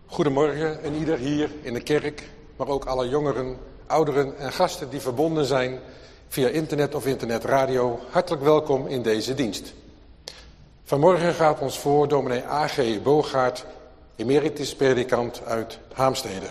Goedemorgen en ieder hier in de kerk, maar ook alle jongeren, ouderen en gasten die verbonden zijn via internet of internetradio. Hartelijk welkom in deze dienst. Vanmorgen gaat ons voor dominee A.G. Boogaard, emeritus predikant uit Haamstede.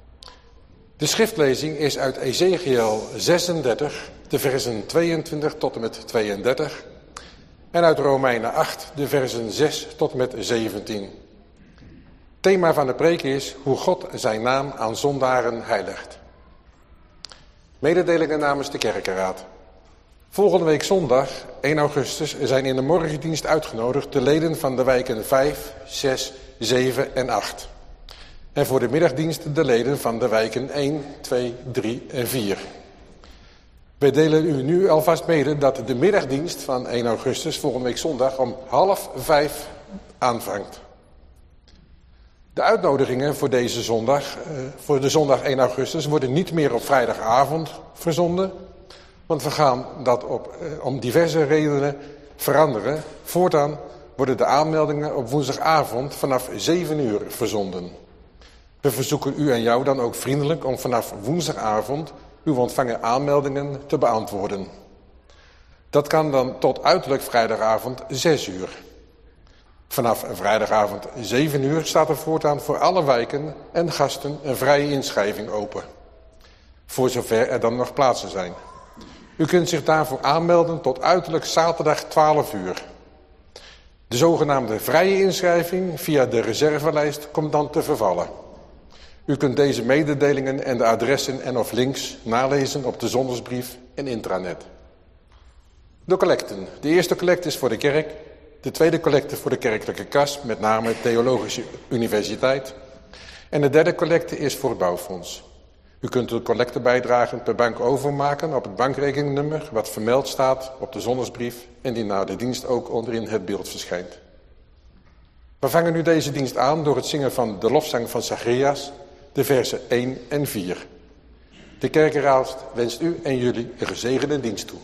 De schriftlezing is uit Ezechiël 36, de versen 22 tot en met 32 en uit Romeinen 8, de versen 6 tot en met 17. Thema van de preek is hoe God zijn naam aan zondaren heiligt. Mededelingen namens de kerkenraad. Volgende week zondag, 1 augustus, zijn in de morgendienst uitgenodigd de leden van de wijken 5, 6, 7 en 8. En voor de middagdienst de leden van de wijken 1, 2, 3 en 4. Wij delen u nu alvast mede dat de middagdienst van 1 augustus, volgende week zondag, om 4:30 aanvangt. De uitnodigingen voor deze zondag, voor de zondag 1 augustus, worden niet meer op vrijdagavond verzonden. Want we gaan dat om diverse redenen veranderen. Voortaan worden de aanmeldingen op woensdagavond vanaf 7 uur verzonden. We verzoeken u en jou dan ook vriendelijk om vanaf woensdagavond uw ontvangen aanmeldingen te beantwoorden. Dat kan dan tot uiterlijk vrijdagavond 6 uur. Vanaf vrijdagavond 7 uur staat er voortaan voor alle wijken en gasten een vrije inschrijving open. Voor zover er dan nog plaatsen zijn. U kunt zich daarvoor aanmelden tot uiterlijk zaterdag 12 uur. De zogenaamde vrije inschrijving via de reservelijst komt dan te vervallen. U kunt deze mededelingen en de adressen en of links nalezen op de zondagsbrief en intranet. De collecten. De eerste collecte is voor de kerk. De tweede collecte voor de kerkelijke kas, met name Theologische Universiteit. En de derde collecte is voor het bouwfonds. U kunt de collectebijdragen per bank overmaken op het bankrekeningnummer wat vermeld staat op de zondagsbrief en die na de dienst ook onderin het beeld verschijnt. We vangen nu deze dienst aan door het zingen van de lofzang van Zacharias, de versen 1 en 4. De kerkenraad wenst u en jullie een gezegende dienst toe.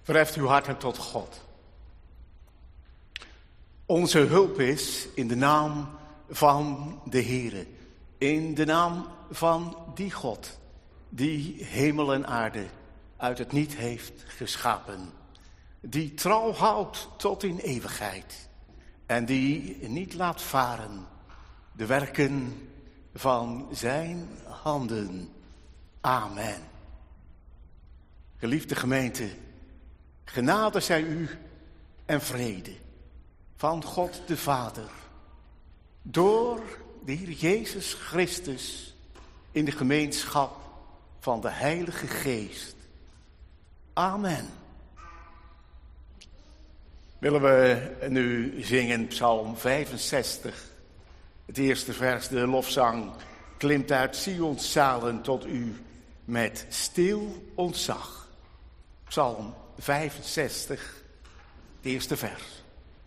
Verheft uw harten tot God. Onze hulp is in de naam van de Heere. In de naam van die God die hemel en aarde uit het niet heeft geschapen. Die trouw houdt tot in eeuwigheid. En die niet laat varen de werken van zijn handen. Amen. Geliefde gemeente, genade zij u en vrede van God de Vader, door de Heer Jezus Christus in de gemeenschap van de Heilige Geest. Amen. Willen we nu zingen Psalm 65, het eerste vers, de lofzang, klimt uit Sions zalen tot u met stil ontzag. Psalm 65, het eerste vers.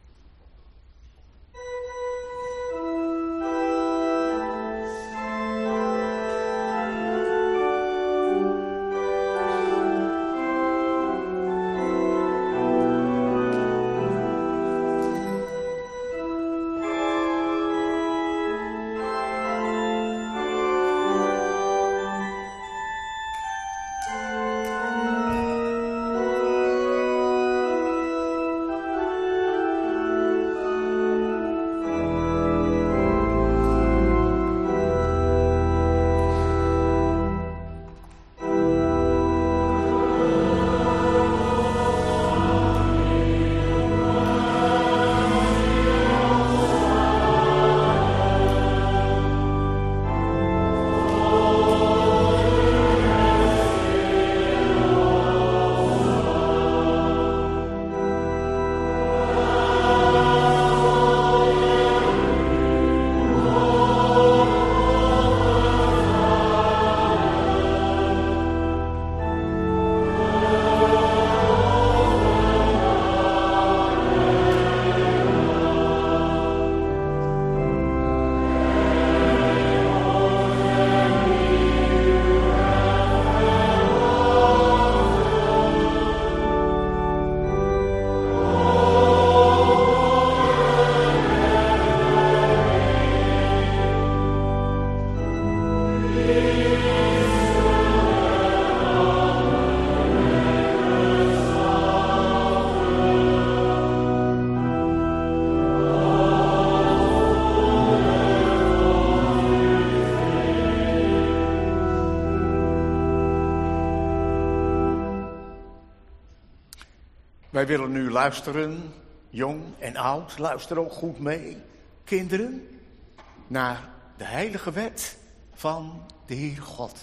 Wij willen nu luisteren, jong en oud, luister ook goed mee, kinderen, naar de heilige wet van de Heer God.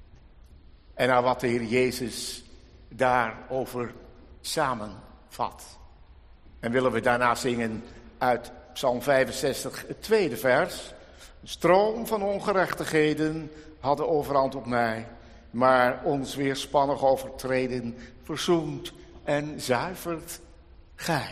En naar wat de Heer Jezus daarover samenvat. En willen we daarna zingen uit Psalm 65, het tweede vers. De stroom van ongerechtigheden hadden overhand op mij, maar ons weerspannig overtreden verzoent en zuivert gij.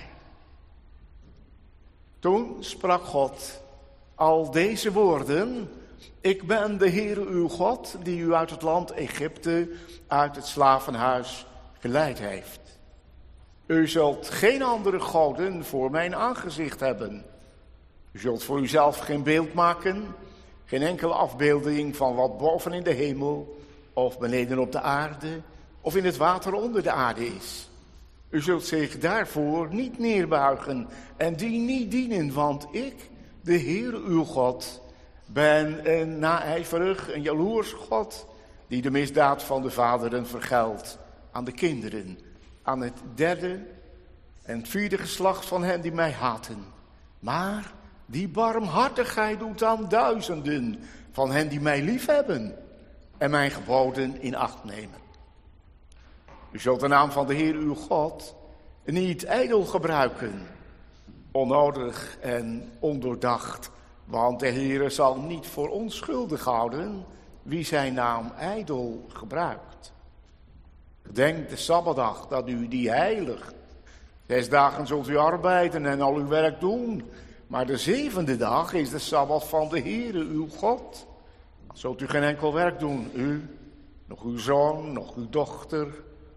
Toen sprak God al deze woorden: ik ben de Heere uw God, die u uit het land Egypte, uit het slavenhuis geleid heeft. U zult geen andere goden voor mijn aangezicht hebben. U zult voor uzelf geen beeld maken, geen enkele afbeelding van wat boven in de hemel, of beneden op de aarde, of in het water onder de aarde is. U zult zich daarvoor niet neerbuigen en die niet dienen, want ik, de Heere uw God, ben een naijverig, een jaloers God, die de misdaad van de vaderen vergeldt aan de kinderen, aan het derde en het vierde geslacht van hen die mij haten. Maar die barmhartigheid doet aan duizenden van hen die mij liefhebben en mijn geboden in acht nemen. U zult de naam van de Heer uw God niet ijdel gebruiken, onnodig en ondoordacht, want de Heer zal niet voor onschuldig houden wie zijn naam ijdel gebruikt. Gedenk de Sabbatdag dat u die heiligt. 6 dagen zult u arbeiden en al uw werk doen, maar de 7e dag is de Sabbat van de Heere uw God. Dan zult u geen enkel werk doen, u, nog uw zoon, nog uw dochter,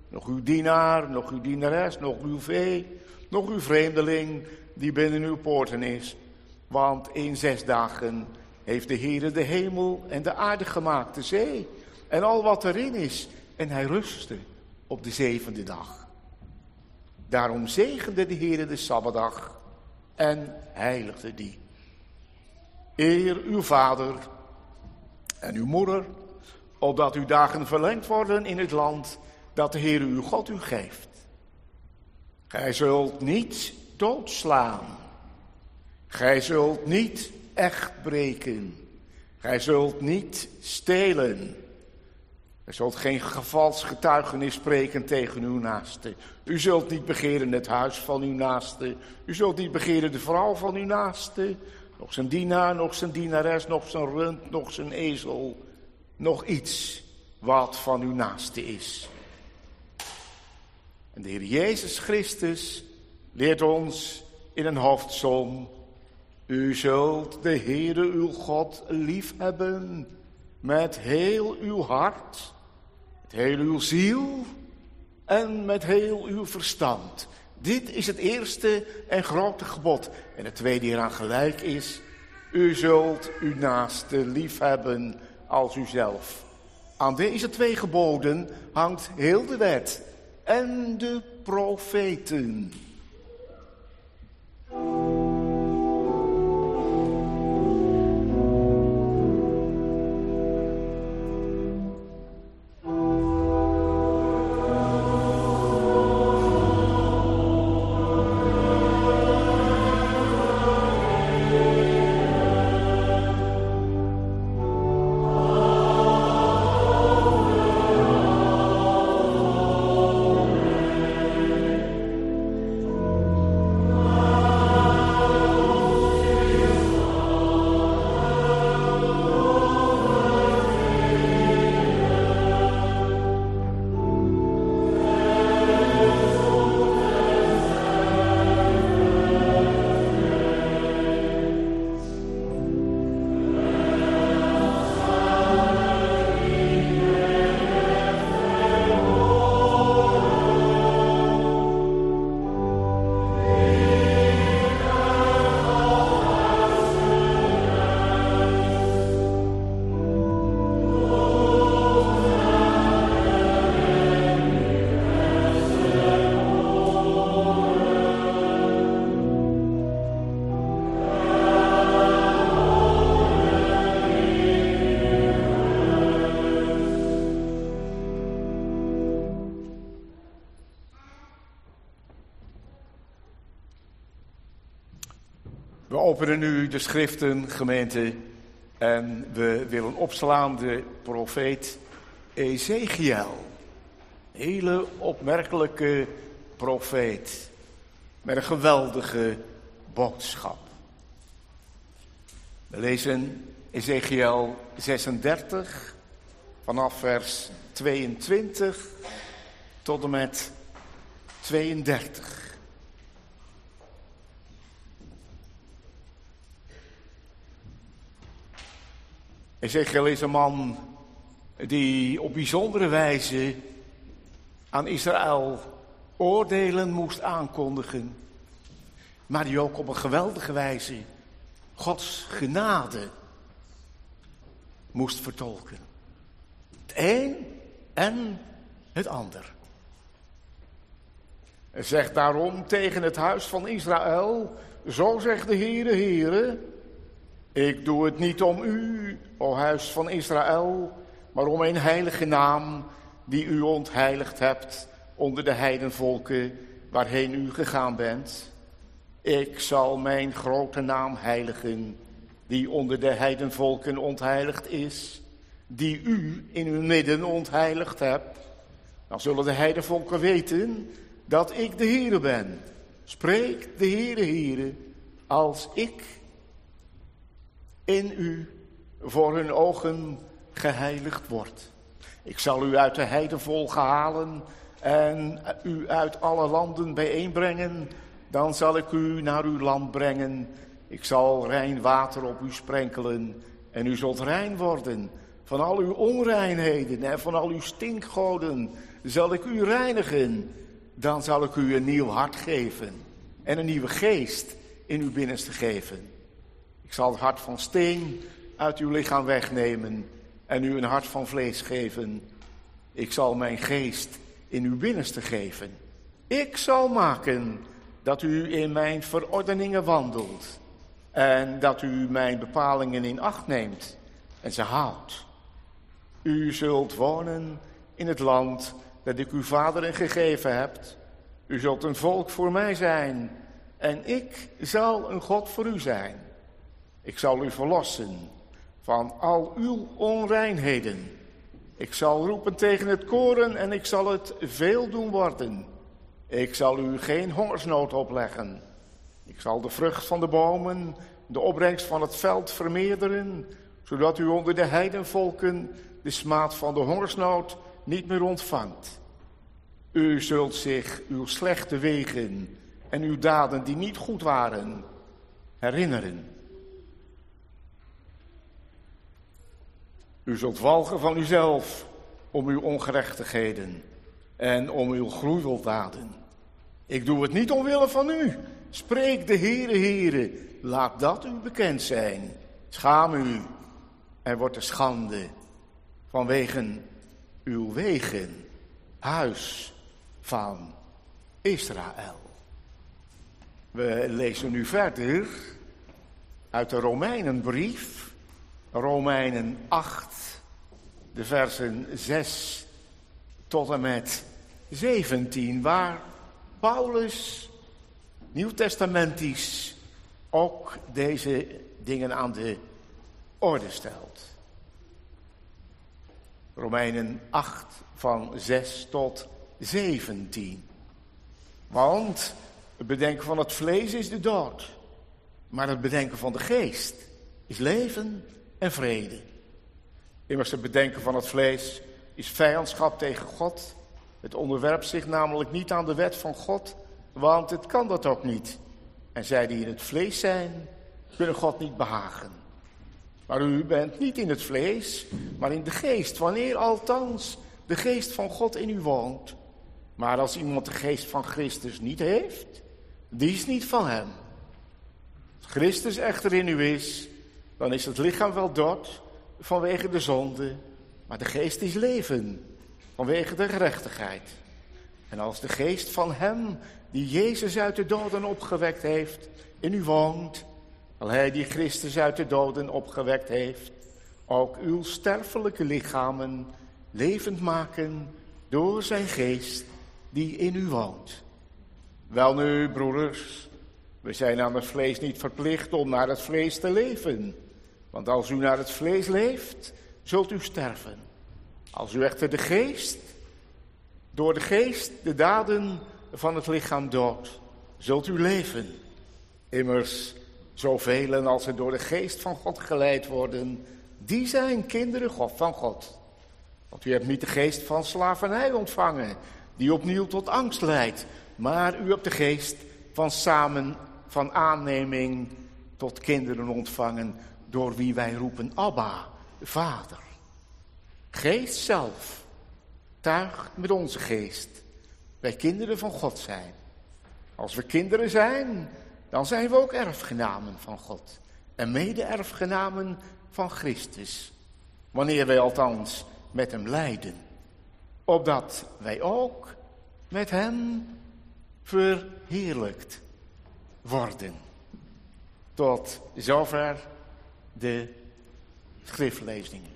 nog uw dienaar, nog uw dienares, nog uw vee, nog uw vreemdeling die binnen uw poorten is. Want in 6 dagen heeft de Heere de hemel en de aarde gemaakt, de zee en al wat erin is. En hij rustte op de 7e dag. Daarom zegende de Heere de Sabbatdag en heiligde die. Eer uw vader en uw moeder, opdat uw dagen verlengd worden in het land dat de Heere uw God u geeft. Gij zult niet doodslaan. Gij zult niet echt breken. Gij zult niet stelen. Gij zult geen vals getuigenis spreken tegen uw naaste. U zult niet begeren het huis van uw naaste. U zult niet begeren de vrouw van uw naaste. Nog zijn dienaar, nog zijn dienares, nog zijn rund, nog zijn ezel. Nog iets wat van uw naaste is. En de Heer Jezus Christus leert ons in een hoofdsom: u zult de Heere uw God liefhebben met heel uw hart, met heel uw ziel en met heel uw verstand. Dit is het eerste en grote gebod. En het tweede hieraan gelijk is: u zult uw naaste liefhebben als uzelf. Aan deze 2 geboden hangt heel de wet en de profeten. We openen nu de schriften, gemeente, en we willen opslaan de profeet Ezechiel. Hele opmerkelijke profeet, met een geweldige boodschap. We lezen Ezechiel 36, vanaf vers 22 tot en met 32. Ezechiel is een man die op bijzondere wijze aan Israël oordelen moest aankondigen, maar die ook op een geweldige wijze Gods genade moest vertolken. Het een en het ander. Hij zegt daarom tegen het huis van Israël: zo zegt de Heere, ik doe het niet om u, o huis van Israël, maar om een heilige naam die u ontheiligd hebt onder de heidenvolken waarheen u gegaan bent. Ik zal mijn grote naam heiligen, die onder de heidenvolken ontheiligd is, die u in uw midden ontheiligd hebt. Dan zullen de heidenvolken weten dat ik de Heere ben. Spreekt de Heere, als ik in u voor hun ogen geheiligd word. Ik zal u uit de heidenvolken halen en u uit alle landen bijeenbrengen. Dan zal ik u naar uw land brengen. Ik zal rein water op u sprenkelen en u zult rein worden Van al uw onreinheden en van al uw stinkgoden zal ik u reinigen. Dan zal ik u een nieuw hart geven en een nieuwe geest in uw binnenste geven. Ik zal het hart van steen uit uw lichaam wegnemen en u een hart van vlees geven. Ik zal mijn geest in uw binnenste geven. Ik zal maken dat u in mijn verordeningen wandelt en dat u mijn bepalingen in acht neemt en ze houdt. U zult wonen in het land dat ik uw vaderen gegeven heb. U zult een volk voor mij zijn en ik zal een God voor u zijn. Ik zal u verlossen van al uw onreinheden. Ik zal roepen tegen het koren en ik zal het veel doen worden. Ik zal u geen hongersnood opleggen. Ik zal de vrucht van de bomen, de opbrengst van het veld vermeerderen, zodat u onder de heidenvolken de smaad van de hongersnood niet meer ontvangt. U zult zich uw slechte wegen en uw daden die niet goed waren herinneren. U zult walgen van uzelf om uw ongerechtigheden en om uw gruweldaden. Ik doe het niet omwille van u. Spreek de Heere, Heere, laat dat u bekend zijn. Schaam u en word de schande vanwege uw wegen, huis van Israël. We lezen nu verder uit de Romeinenbrief, Romeinen 8, de versen 6 tot en met 17, waar Paulus nieuwtestamentisch ook deze dingen aan de orde stelt. Romeinen 8 van 6 tot 17. Want het bedenken van het vlees is de dood, maar het bedenken van de geest is leven en vrede. Immers het bedenken van het vlees is vijandschap tegen God. Het onderwerpt zich namelijk niet aan de wet van God, want het kan dat ook niet. En zij die in het vlees zijn, kunnen God niet behagen. Maar u bent niet in het vlees, maar in de geest, wanneer althans de geest van God in u woont. Maar als iemand de geest van Christus niet heeft, die is niet van hem. Als Christus echter in u is, dan is het lichaam wel dood vanwege de zonde, maar de geest is leven vanwege de gerechtigheid. En als de geest van hem die Jezus uit de doden opgewekt heeft in u woont, al hij die Christus uit de doden opgewekt heeft, ook uw sterfelijke lichamen levend maken door zijn geest die in u woont. Welnu, broeders, we zijn aan het vlees niet verplicht om naar het vlees te leven. Want als u naar het vlees leeft, zult u sterven. Als u echter door de geest de daden van het lichaam doodt, zult u leven. Immers, zoveel als er door de geest van God geleid worden, die zijn kinderen van God. Want u hebt niet de geest van slavernij ontvangen, die opnieuw tot angst leidt, maar u hebt de geest van aanneming tot kinderen ontvangen, door wie wij roepen Abba, Vader. Geest zelf tuigt met onze geest wij kinderen van God zijn. Als we kinderen zijn, dan zijn we ook erfgenamen van God en mede-erfgenamen van Christus, wanneer wij althans met hem lijden, opdat wij ook met hem verheerlijkt worden. Tot zover de schriftlezingen.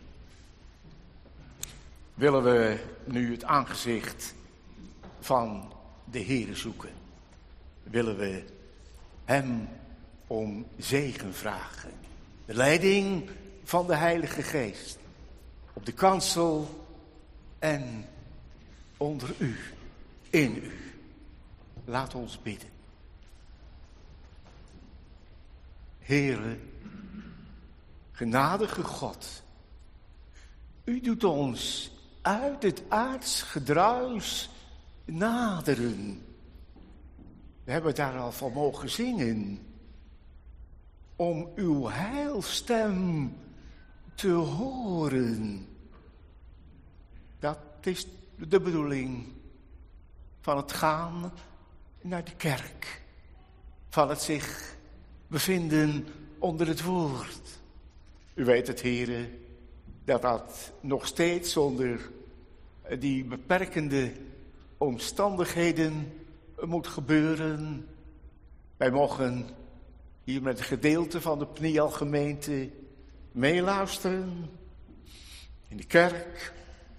Willen we nu het aangezicht van de Heere zoeken? Willen we hem om zegen vragen? De leiding van de Heilige Geest op de kansel en onder u, in u. Laat ons bidden. Heere, genadige God, u doet ons uit het aards gedruis naderen. We hebben daar al van mogen zingen. Om uw heilstem te horen. Dat is de bedoeling van het gaan naar de kerk. Van het zich bevinden onder het woord. U weet het, heren, dat nog steeds onder die beperkende omstandigheden moet gebeuren. Wij mogen hier met een gedeelte van de Pniel-gemeente meeluisteren in de kerk.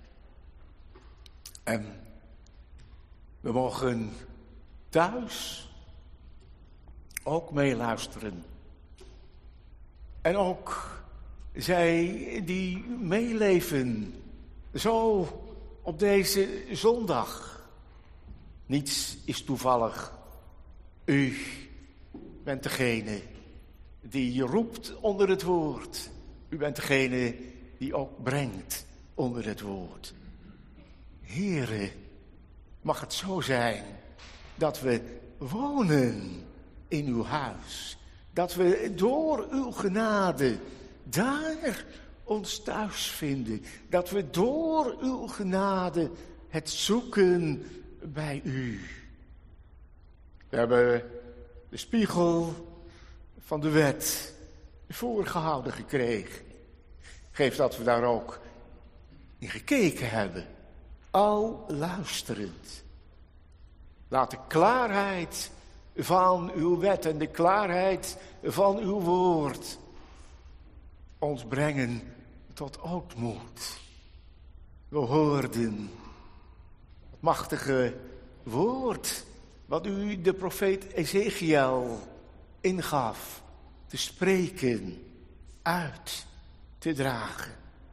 En we mogen thuis ook meeluisteren. En ook zij die meeleven, zo op deze zondag. Niets is toevallig. U bent degene die roept onder het woord. U bent degene die ook brengt onder het woord. Here, mag het zo zijn dat we wonen in uw huis. Dat we door uw genade daar ons thuis vinden. Dat we door uw genade het zoeken bij u. We hebben de spiegel van de wet voorgehouden gekregen. Geef dat we daar ook in gekeken hebben. Al luisterend. Laat de klaarheid van uw wet en de klaarheid van uw woord ons brengen tot ootmoed. We hoorden het machtige woord wat u de profeet Ezechiel ingaf te spreken, uit te dragen.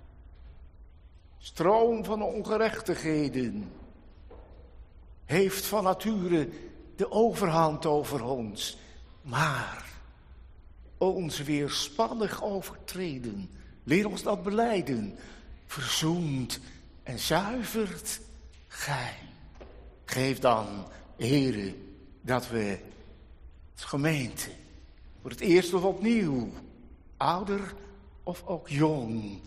Stroom van ongerechtigheden heeft van nature de overhand over ons, maar ons weerspannig overtreden, leer ons dat belijden, verzoent en zuivert gij. Geef dan, Heere, dat we als gemeente voor het eerst of opnieuw, ouder of ook jong,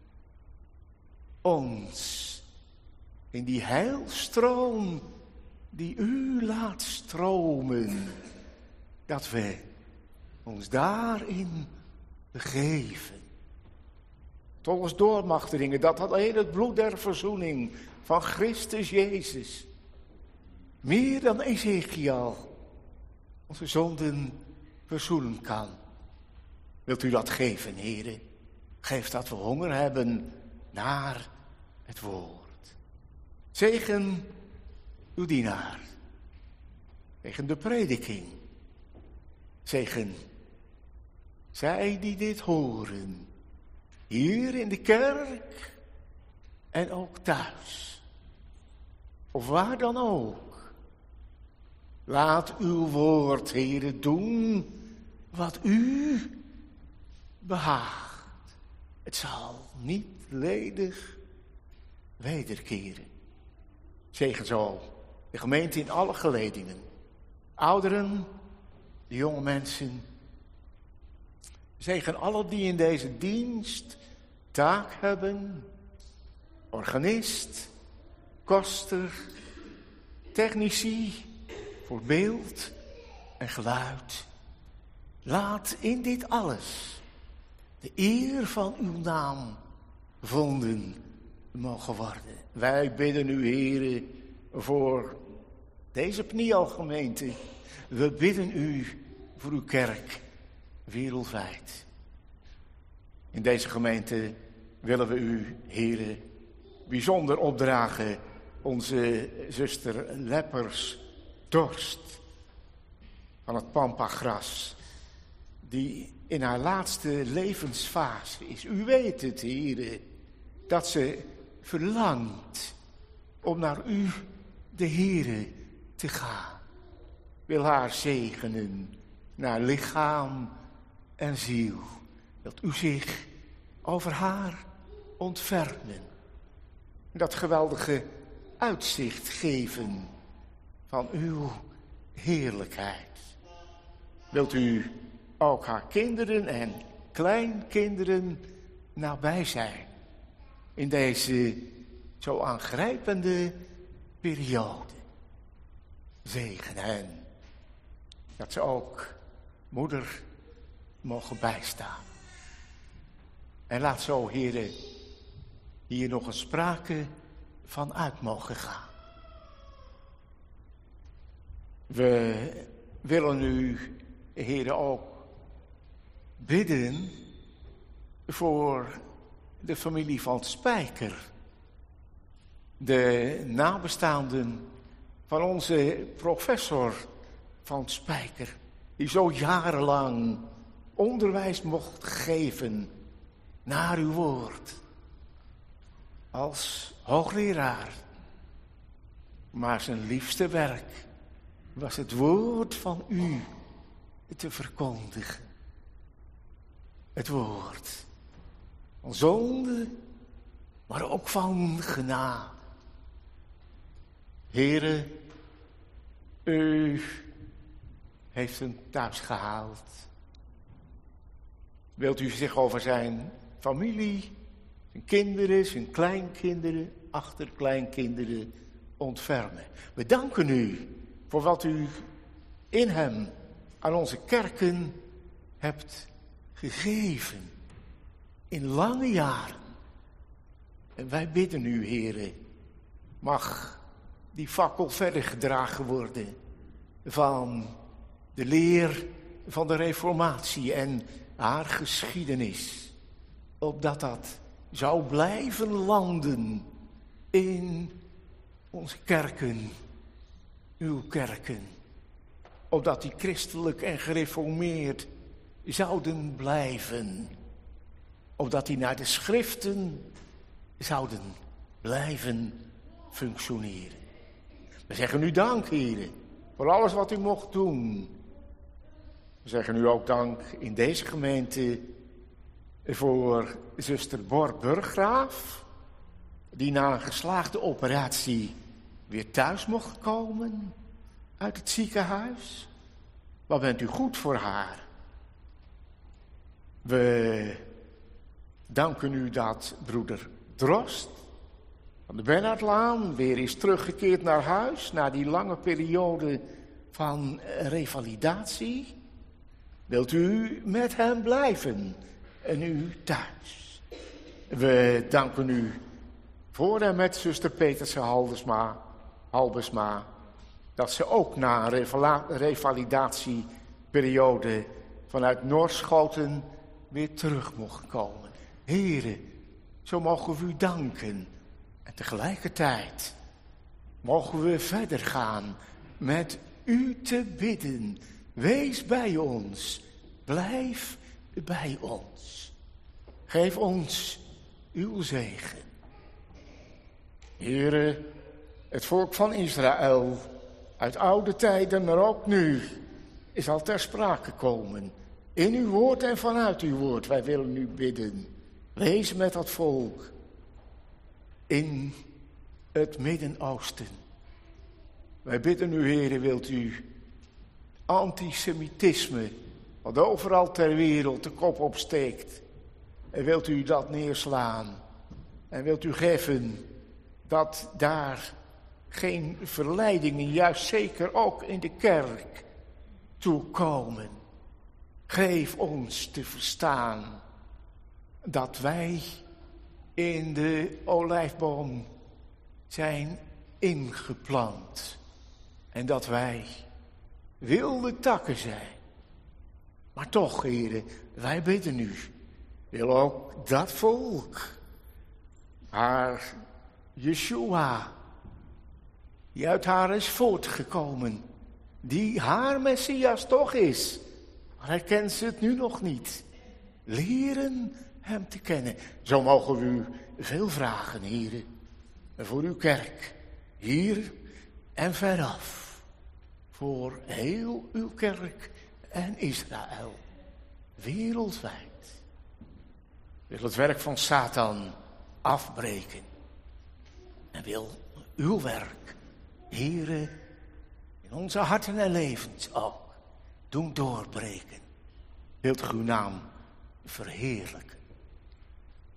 ons in die heilstroom die u laat stromen, dat we ons daarin begeven. Tot ons door mag dringen dat alleen het bloed der verzoening van Christus Jezus, meer dan Ezechiel, onze zonden verzoenen kan. Wilt u dat geven, Heere? Geef dat we honger hebben naar het woord. Zegen uw dienaar. Zegen de prediking. Zegen zij die dit horen. Hier in de kerk en ook thuis. Of waar dan ook. Laat uw woord, Heere, doen wat u behaagt. Het zal niet ledig wederkeren. Zegen zo de gemeente in alle geledingen. Ouderen, de jonge mensen. Zegen alle die in deze dienst taak hebben. Organist, koster, technici, voor beeld en geluid. Laat in dit alles de eer van uw naam gevonden mogen worden. Wij bidden u, Heere, voor deze Pniel-gemeente. We bidden u voor uw kerk wereldwijd. In deze gemeente willen we u, Heere, bijzonder opdragen. Onze zuster Leppers Dorst van het Pampagras, die in haar laatste levensfase is. U weet het, Heere, dat ze verlangt om naar u, de Heere, te gaan. Wil haar zegenen naar lichaam en ziel. Wilt u zich over haar ontfermen. Dat geweldige uitzicht geven van uw heerlijkheid. Wilt u ook haar kinderen en kleinkinderen nabij zijn. In deze zo aangrijpende periode. Zegen hen. Dat ze ook moeder mogen bijstaan. En laat zo, heren, hier nog een sprake van uit mogen gaan. We willen u, heren, ook bidden voor de familie van Spijker. De nabestaanden van onze professor van Spijker, die zo jarenlang onderwijs mocht geven naar uw woord. Als hoogleraar. Maar zijn liefste werk was het woord van u te verkondigen. Het woord van zonde, maar ook van genade. Here, u heeft hem thuis gehaald. Wilt u zich over zijn familie, zijn kinderen, zijn kleinkinderen, achterkleinkinderen ontfermen? We danken u voor wat u in hem aan onze kerken hebt gegeven. In lange jaren. En wij bidden u, heren, mag die fakkel verder gedragen worden van de leer van de Reformatie en haar geschiedenis. Opdat dat zou blijven landen in onze kerken, uw kerken. Opdat die christelijk en gereformeerd zouden blijven. Opdat die naar de schriften zouden blijven functioneren. We zeggen u dank, heren, voor alles wat u mocht doen. We zeggen u ook dank in deze gemeente voor zuster Bor Burggraaf, die na een geslaagde operatie weer thuis mocht komen uit het ziekenhuis. Wat bent u goed voor haar. We danken u dat broeder Drost van de Bernhardlaan weer is teruggekeerd naar huis na die lange periode van revalidatie. Wilt u met hem blijven en u thuis? We danken u voor en met zuster Peterse Halbesma dat ze ook na een revalidatieperiode vanuit Noorschoten weer terug mocht komen. Heren, zo mogen we u danken. En tegelijkertijd mogen we verder gaan met u te bidden. Wees bij ons. Blijf bij ons. Geef ons uw zegen. Heren, het volk van Israël, uit oude tijden, maar ook nu, is al ter sprake komen. In uw woord en vanuit uw woord. Wij willen u bidden. Wees met dat volk. In het Midden-Oosten. Wij bidden u, heren, wilt u antisemitisme, wat overal ter wereld de kop opsteekt, en wilt u dat neerslaan. En wilt u geven dat daar geen verleidingen, juist zeker ook in de kerk, toekomen. Geef ons te verstaan dat wij in de olijfboom zijn ingeplant. En dat wij wilde takken zijn. Maar toch, heren, wij bidden u. Wil ook dat volk, haar Yeshua, die uit haar is voortgekomen, die haar Messias toch is, maar hij kent ze het nu nog niet. Leren hem te kennen. Zo mogen we u veel vragen, heren, voor uw kerk, hier en veraf. Voor heel uw kerk en Israël, wereldwijd. Wil het werk van Satan afbreken. En wil uw werk, heren, in onze harten en levens ook doen doorbreken. Wilt u uw naam verheerlijken.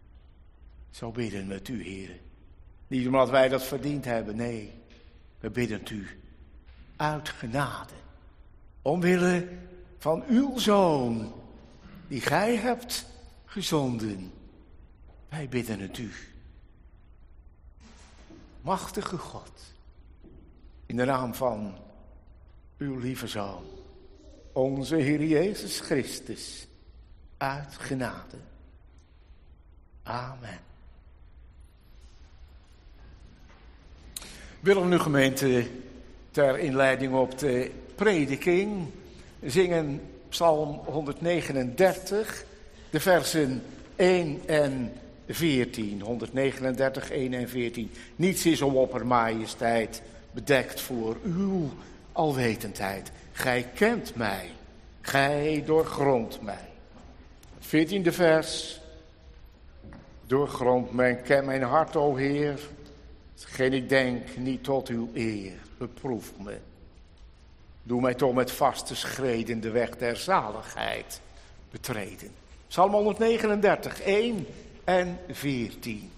Zo bidden met u, Heer. Niet omdat wij dat verdiend hebben, nee. We bidden u uit genade. Omwille van uw Zoon, die gij hebt gezonden. Wij bidden het u. Machtige God, in de naam van uw lieve Zoon, onze Heer Jezus Christus, uit genade. Amen. Willen we nu, gemeente, ter inleiding op de prediking zingen Psalm 139, de versen 1 en 14. 139, 1 en 14. Niets is om oppermajesteit bedekt voor uw alwetendheid. Gij kent mij, gij doorgrondt mij. Het 14e vers. Doorgrond ken mijn hart, o Heer. Hetgeen ik denk niet tot uw eer. Beproef me. Doe mij toch met vaste schreden de weg der zaligheid betreden. Psalm 139, 1 en 14.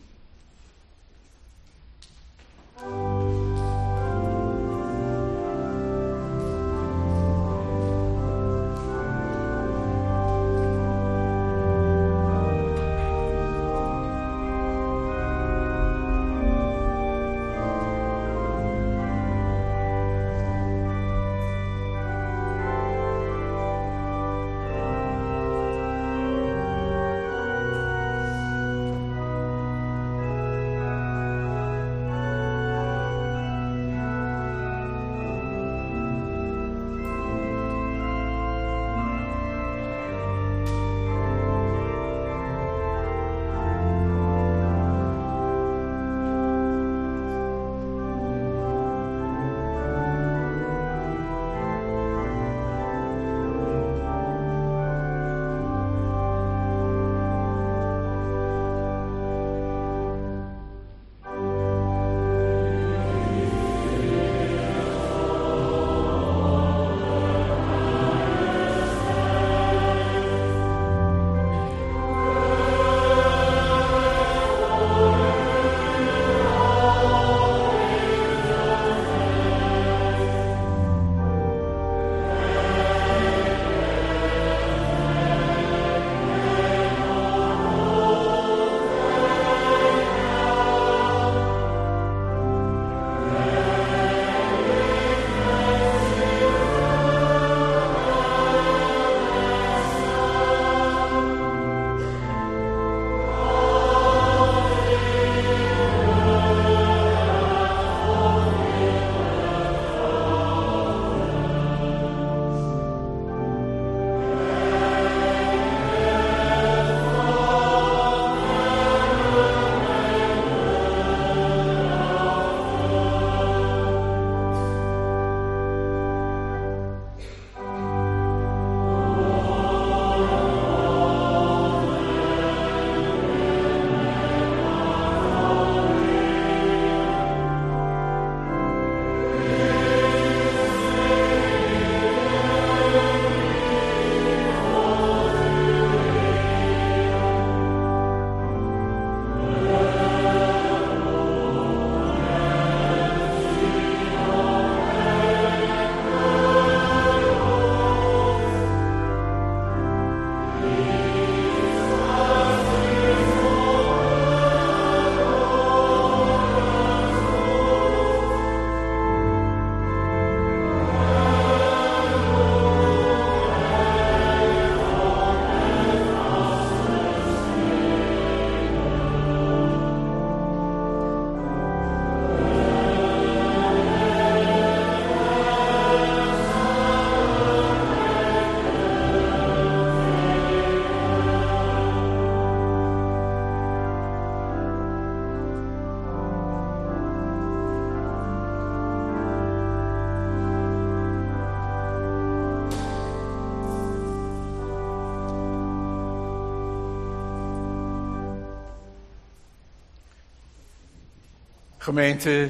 Gemeente,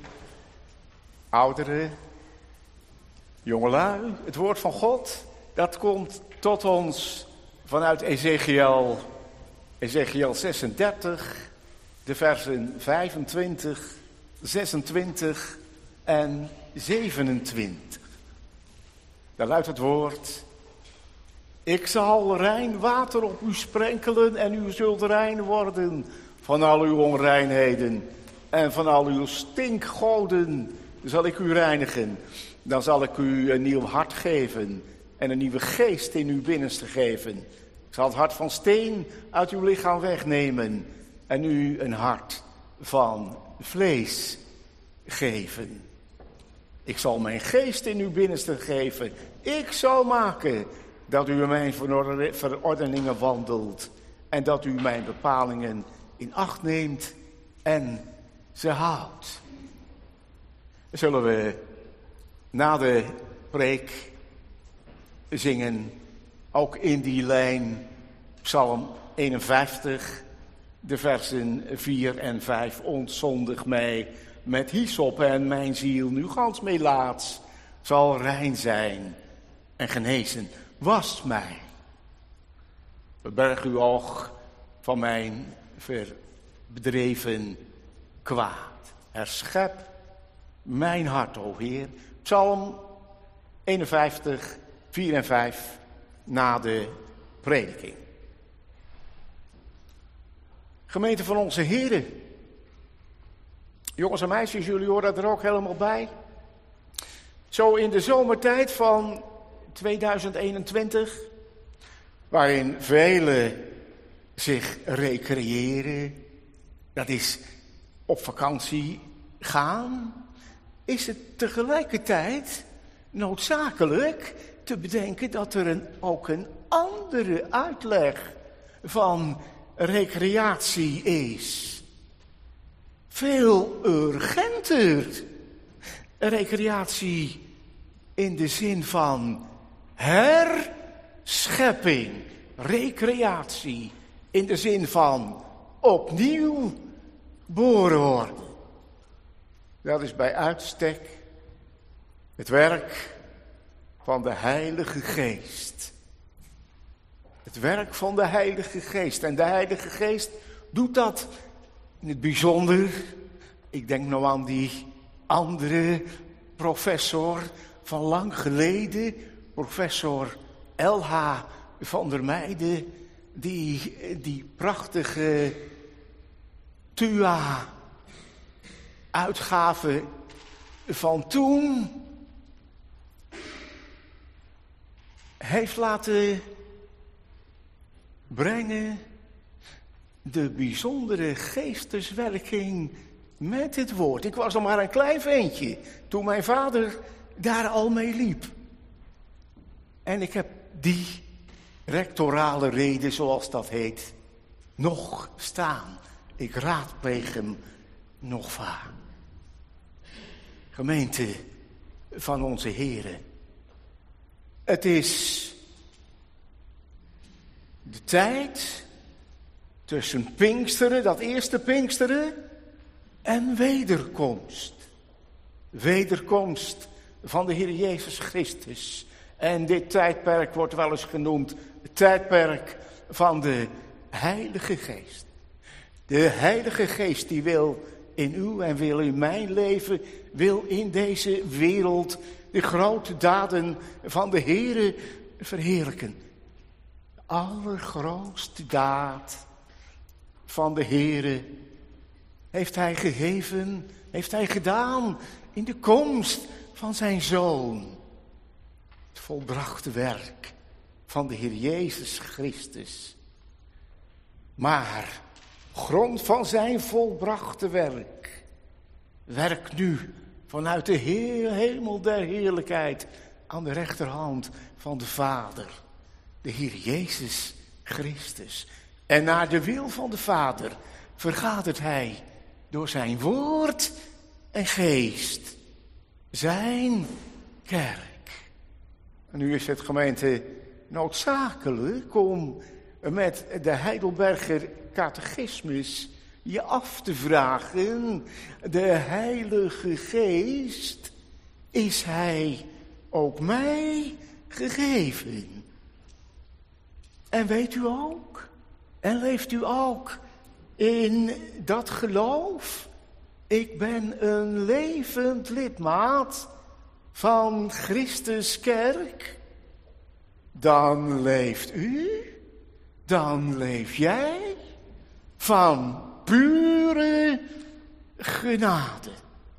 ouderen, jongelui, het woord van God, dat komt tot ons vanuit Ezechiel 36, de versen 25, 26 en 27. Daar luidt het woord: ik zal rein water op u sprenkelen en u zult rein worden van al uw onreinheden en van al uw stinkgoden zal ik u reinigen. Dan zal ik u een nieuw hart geven en een nieuwe geest in uw binnenste geven. Ik zal het hart van steen uit uw lichaam wegnemen en u een hart van vlees geven. Ik zal mijn geest in uw binnenste geven. Ik zal maken dat u in mijn verordeningen wandelt en dat u mijn bepalingen in acht neemt en ze houdt. Zullen we na de preek zingen, ook in die lijn, Psalm 51, de versen 4 en 5. Ontzondig mij met hyssop en mijn ziel nu gans melaats zal rein zijn en genezen. Was mij. Verberg uw oog van mijn bedreven kwaad. Herschep mijn hart, o Heer. Psalm 51, 4 en 5 na de prediking. Gemeente van onze Heren. Jongens en meisjes, jullie horen er ook helemaal bij. Zo in de zomertijd van 2021, waarin velen zich recreëren, dat is op vakantie gaan, is het tegelijkertijd noodzakelijk te bedenken dat er ook een andere uitleg van recreatie is. Veel urgenter. Recreatie in de zin van herschepping. Recreatie in de zin van opnieuw geboren worden. Dat is bij uitstek het werk van de Heilige Geest. Het werk van de Heilige Geest. En de Heilige Geest doet dat in het bijzonder. Ik denk nou aan die andere professor van lang geleden, professor L.H. van der Meijden, die prachtige Tua-uitgave van toen heeft laten brengen, de bijzondere geesteswerking met het woord. Ik was nog maar een klein ventje toen mijn vader daar al mee liep. En ik heb die rectorale reden, zoals dat heet, nog staan. Ik raadpleeg hem nog vaak. Gemeente van onze Here. Het is de tijd tussen Pinksteren, dat eerste Pinksteren, en wederkomst. Wederkomst van de Heer Jezus Christus. En dit tijdperk wordt wel eens genoemd het tijdperk van de Heilige Geest. De Heilige Geest die wil in u en wil in mijn leven, wil in deze wereld de grote daden van de Heere verheerlijken. De allergrootste daad van de Heere heeft hij gegeven, heeft hij gedaan in de komst van zijn Zoon. Het volbrachte werk van de Heer Jezus Christus. Maar grond van zijn volbrachte werk werkt nu vanuit de hemel der heerlijkheid aan de rechterhand van de Vader, de Heer Jezus Christus. En naar de wil van de Vader vergadert hij door zijn woord en geest zijn kerk. En nu is het, gemeente, noodzakelijk om met de Heidelberger catechismus je af te vragen: de Heilige Geest, is hij ook mij gegeven? En weet u ook, en leeft u ook in dat geloof. Ik ben een levend lidmaat van Christus kerk. Dan leeft u, dan leef jij van pure genade.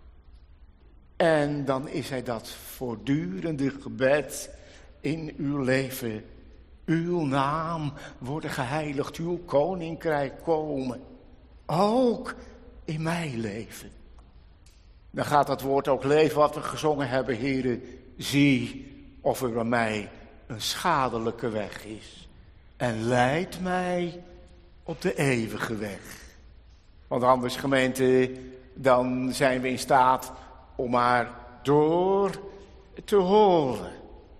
En dan is hij dat voortdurende gebed in uw leven. Uw naam worden geheiligd, uw koninkrijk komen. Ook in mijn leven. Dan gaat dat woord ook leven wat we gezongen hebben, Heere. Zie of er bij mij een schadelijke weg is. En leid mij op de eeuwige weg. Want anders, gemeente, dan zijn we in staat om maar door te horen.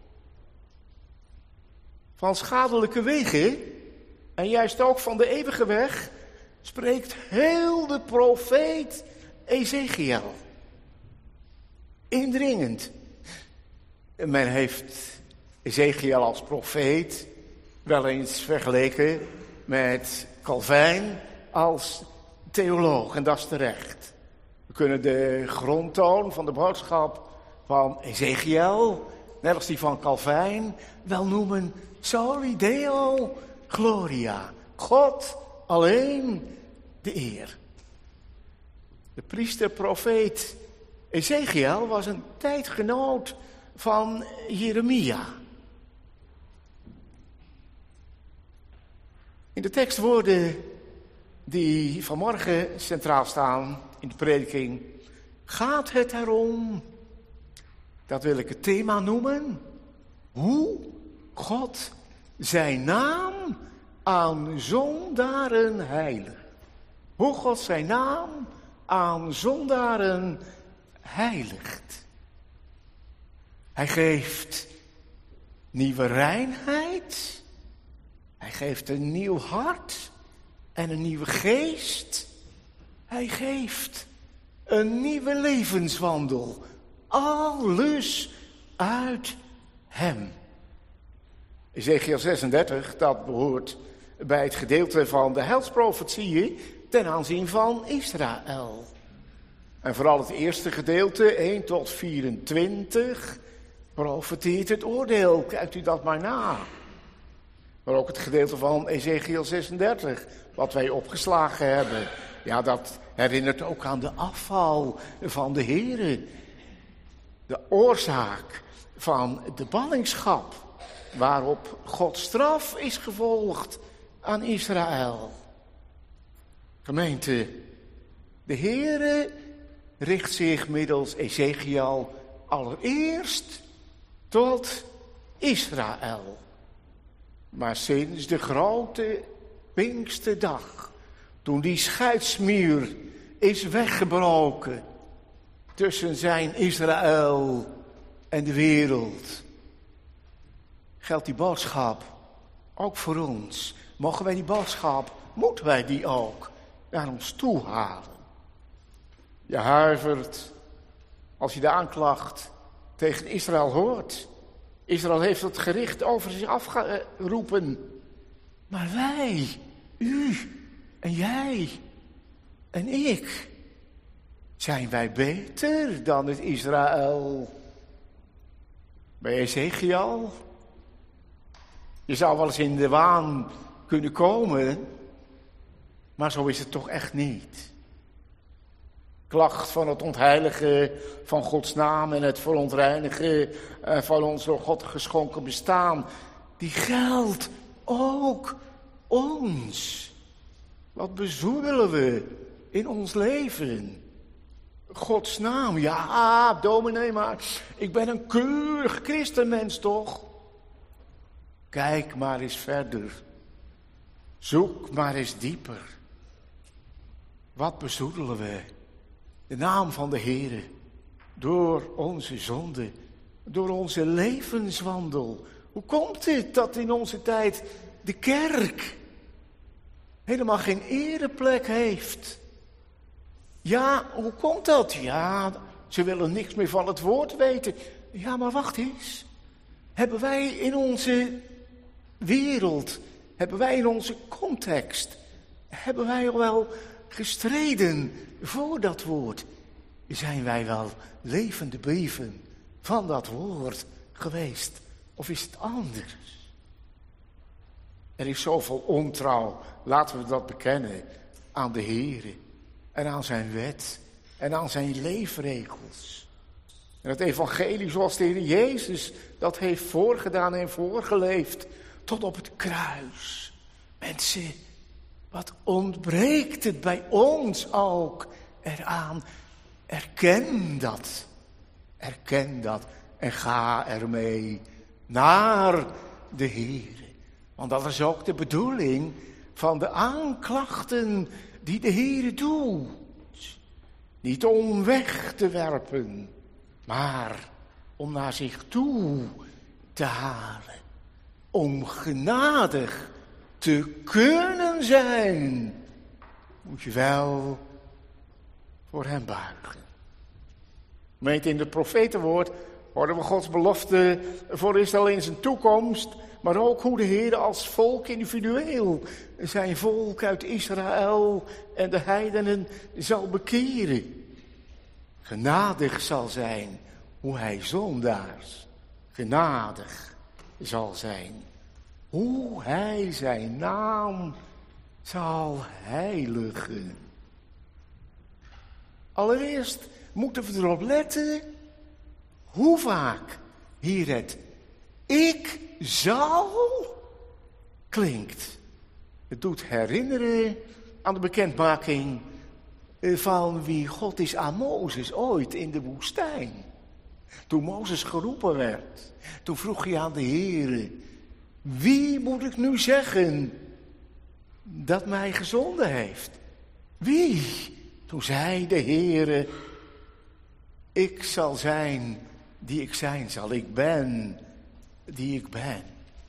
Van schadelijke wegen, en juist ook van de eeuwige weg, spreekt heel de profeet Ezechiel. Indringend. Men heeft Ezechiel als profeet wel eens vergeleken met Calvijn als theoloog, en dat is terecht. We kunnen de grondtoon van de boodschap van Ezechiel, net als die van Calvijn, wel noemen Soli Deo Gloria. God alleen de eer. De priester-profeet Ezechiel was een tijdgenoot van Jeremia. In de tekstwoorden die vanmorgen centraal staan in de prediking, gaat het erom, dat wil ik het thema noemen, hoe God zijn naam aan zondaren heiligt. Hoe God zijn naam aan zondaren heiligt. Hij geeft nieuwe reinheid. Hij geeft een nieuw hart en een nieuwe geest. Hij geeft een nieuwe levenswandel. Alles uit hem. Ezechiel 36, dat behoort bij het gedeelte van de heilsprofetieën ten aanzien van Israël. En vooral het eerste gedeelte, 1 tot 24, profeteert het oordeel. Kijkt u dat maar na. Maar ook het gedeelte van Ezechiel 36, wat wij opgeslagen hebben. Ja, dat herinnert ook aan de afval van de Here. De oorzaak van de ballingschap, waarop Gods straf is gevolgd aan Israël. Gemeente, de Heere richt zich middels Ezechiel allereerst tot Israël. Maar sinds de grote Pinksterdag, toen die scheidsmuur is weggebroken tussen zijn Israël en de wereld, geldt die boodschap ook voor ons. Mogen wij die boodschap, moeten wij die ook naar ons toe halen. Je huivert als je de aanklacht tegen Israël hoort. Israël heeft het gericht over zich afgeroepen. Maar wij, u en jij en ik, zijn wij beter dan het Israël? Bij Ezechiel? Je zou wel eens in de waan kunnen komen, maar zo is het toch echt niet. Klacht van het ontheiligen van Gods naam en het verontreinigen van ons door God geschonken bestaan, die geldt ook ons. Wat bezoedelen we in ons leven? Gods naam, ja, dominee, maar ik ben een keurig christenmens toch? Kijk maar eens verder. Zoek maar eens dieper. Wat bezoedelen we? De naam van de Heere. Door onze zonde. Door onze levenswandel. Hoe komt het dat in onze tijd de kerk helemaal geen ereplek heeft? Ja, hoe komt dat? Ja, ze willen niks meer van het woord weten. Ja, maar wacht eens. Hebben wij in onze wereld, hebben wij in onze context Hebben wij wel gestreden voor dat woord? Zijn wij wel levende brieven van dat woord geweest? Of is het anders? Er is zoveel ontrouw, laten we dat bekennen, aan de Heere en aan zijn wet en aan zijn leefregels. En het evangelie zoals de Heer Jezus dat heeft voorgedaan en voorgeleefd tot op het kruis. Mensen, wat ontbreekt het bij ons ook eraan? Erken dat en ga ermee naar de Heer. Want dat is ook de bedoeling van de aanklachten die de Heer doet. Niet om weg te werpen, maar om naar zich toe te halen. Om genadig te kunnen zijn, moet je wel voor hem buigen. Gemeente, in het profetenwoord horen we Gods belofte voor Israël in zijn toekomst, maar ook hoe de Heer als volk individueel zijn volk uit Israël en de heidenen zal bekeren. Genadig zal zijn hoe hij zondaars genadig zal zijn. Hoe hij zijn naam zal heiligen. Allereerst moeten we erop letten hoe vaak hier het ik zal klinkt. Het doet herinneren aan de bekendmaking van wie God is aan Mozes ooit in de woestijn. Toen Mozes geroepen werd, toen vroeg hij aan de Heere: wie moet ik nu zeggen dat mij gezonden heeft? Wie? Toen zei de Heere: ik zal zijn die ik zijn zal. Ik ben die ik ben.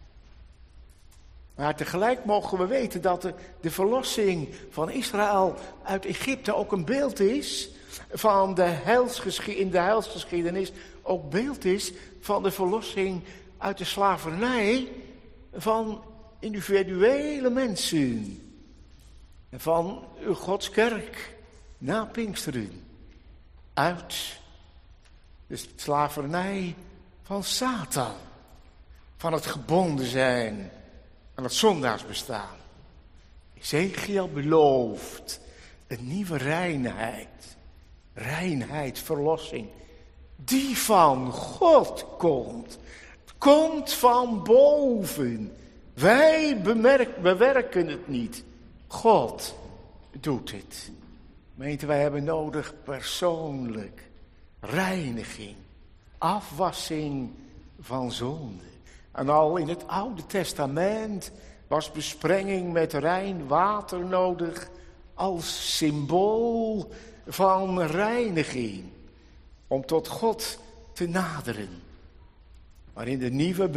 Maar tegelijk mogen we weten dat de verlossing van Israël uit Egypte ook een beeld is van in de heilsgeschiedenis, ook beeld is van de verlossing uit de slavernij van individuele mensen. En van Gods kerk na Pinksteren. Uit de slavernij van Satan. Van het gebonden zijn aan het zondaarsbestaan. Ezekiel belooft een nieuwe reinheid. Reinheid, verlossing. Die van God komt. Komt van boven. Wij bewerken het niet. God doet het. Gemeente, wij hebben nodig persoonlijk reiniging. Afwassing van zonde. En al in het Oude Testament was besprenging met rein water nodig als symbool van reiniging. Om tot God te naderen. Maar in de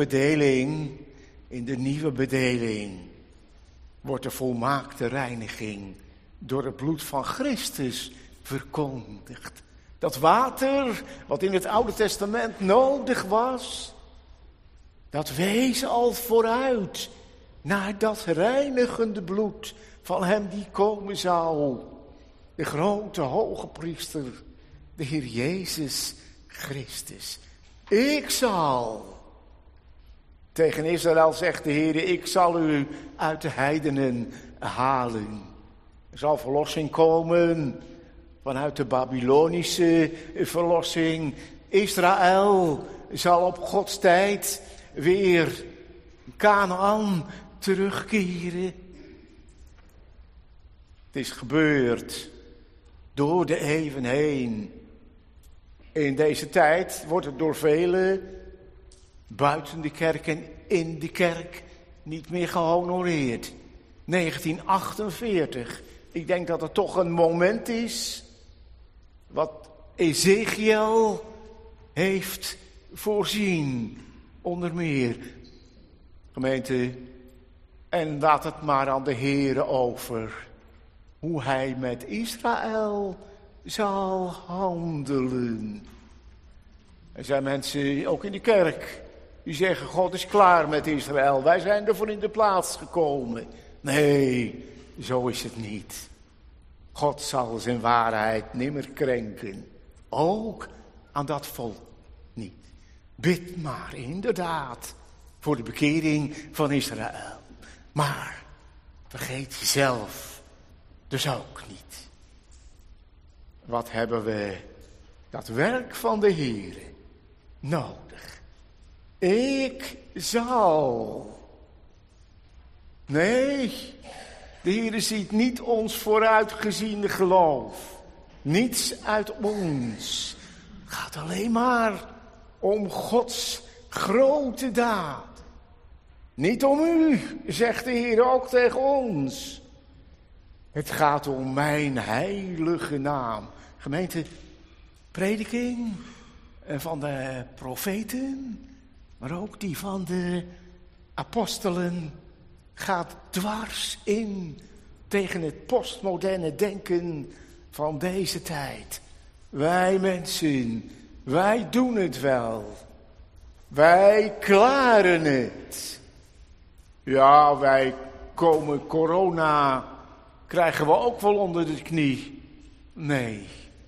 nieuwe bedeling wordt de volmaakte reiniging door het bloed van Christus verkondigd. Dat water wat in het Oude Testament nodig was, dat wees al vooruit naar dat reinigende bloed van hem die komen zou. De grote hoge priester, de Heer Jezus Christus. Ik zal, tegen Israël zegt de Heer, ik zal u uit de heidenen halen. Er zal verlossing komen vanuit de Babylonische verlossing. Israël zal op Gods tijd weer Kanaan terugkeren. Het is gebeurd door de eeuwen heen. In deze tijd wordt het door velen buiten de kerk en in de kerk niet meer gehonoreerd. 1948. Ik denk dat het toch een moment is wat Ezekiel heeft voorzien. Onder meer, gemeente, en laat het maar aan de Heere over. Hoe hij met Israël zal handelen. Er zijn mensen, ook in de kerk, die zeggen: God is klaar met Israël. Wij zijn ervoor in de plaats gekomen. Nee, zo is het niet. God zal zijn waarheid nimmer krenken. Ook aan dat volk niet. Bid maar inderdaad voor de bekering van Israël. Maar vergeet jezelf dus ook niet. Wat hebben we dat werk van de Heere nodig? Ik zal. Nee, de Heere ziet niet ons vooruitgeziene geloof. Niets uit ons. Het gaat alleen maar om Gods grote daad. Niet om u, zegt de Heer ook tegen ons. Het gaat om mijn heilige naam. Gemeente, prediking van de profeten, maar ook die van de apostelen, gaat dwars in tegen het postmoderne denken van deze tijd. Wij mensen, wij doen het wel. Wij klaren het. Ja, wij komen corona, krijgen we ook wel onder de knie. Nee.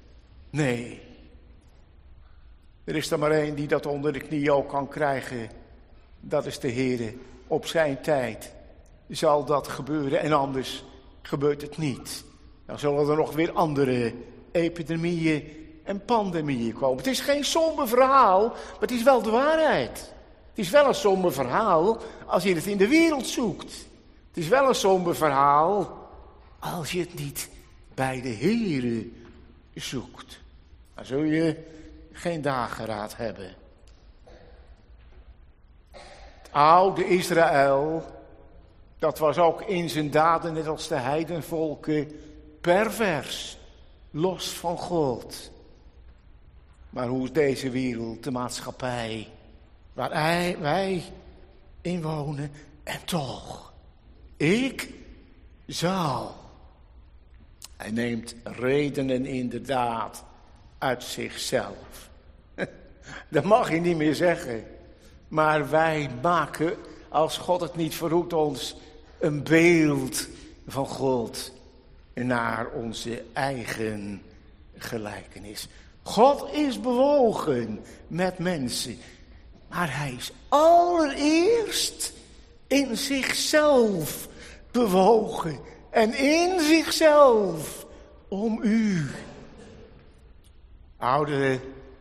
Er is er maar één die dat onder de knie ook kan krijgen. Dat is de Heere. Op zijn tijd zal dat gebeuren en anders gebeurt het niet. Dan zullen er nog weer andere epidemieën en pandemieën komen. Het is geen somber verhaal, maar het is wel de waarheid. Het is wel een somber verhaal als je het in de wereld zoekt. Het is wel een somber verhaal als je het niet bij de Heere zoekt. Dan zul je geen dageraad hebben. Het oude Israël, dat was ook in zijn daden, net als de heidenvolken, pervers, los van God. Maar hoe is deze wereld, de maatschappij, waar wij in wonen? En toch, ik zal. Hij neemt redenen inderdaad uit zichzelf. Dat mag je niet meer zeggen. Maar wij maken, als God het niet verhoedt, ons een beeld van God naar onze eigen gelijkenis. God is bewogen met mensen. Maar hij is allereerst in zichzelf bewogen. En in zichzelf om u. Oude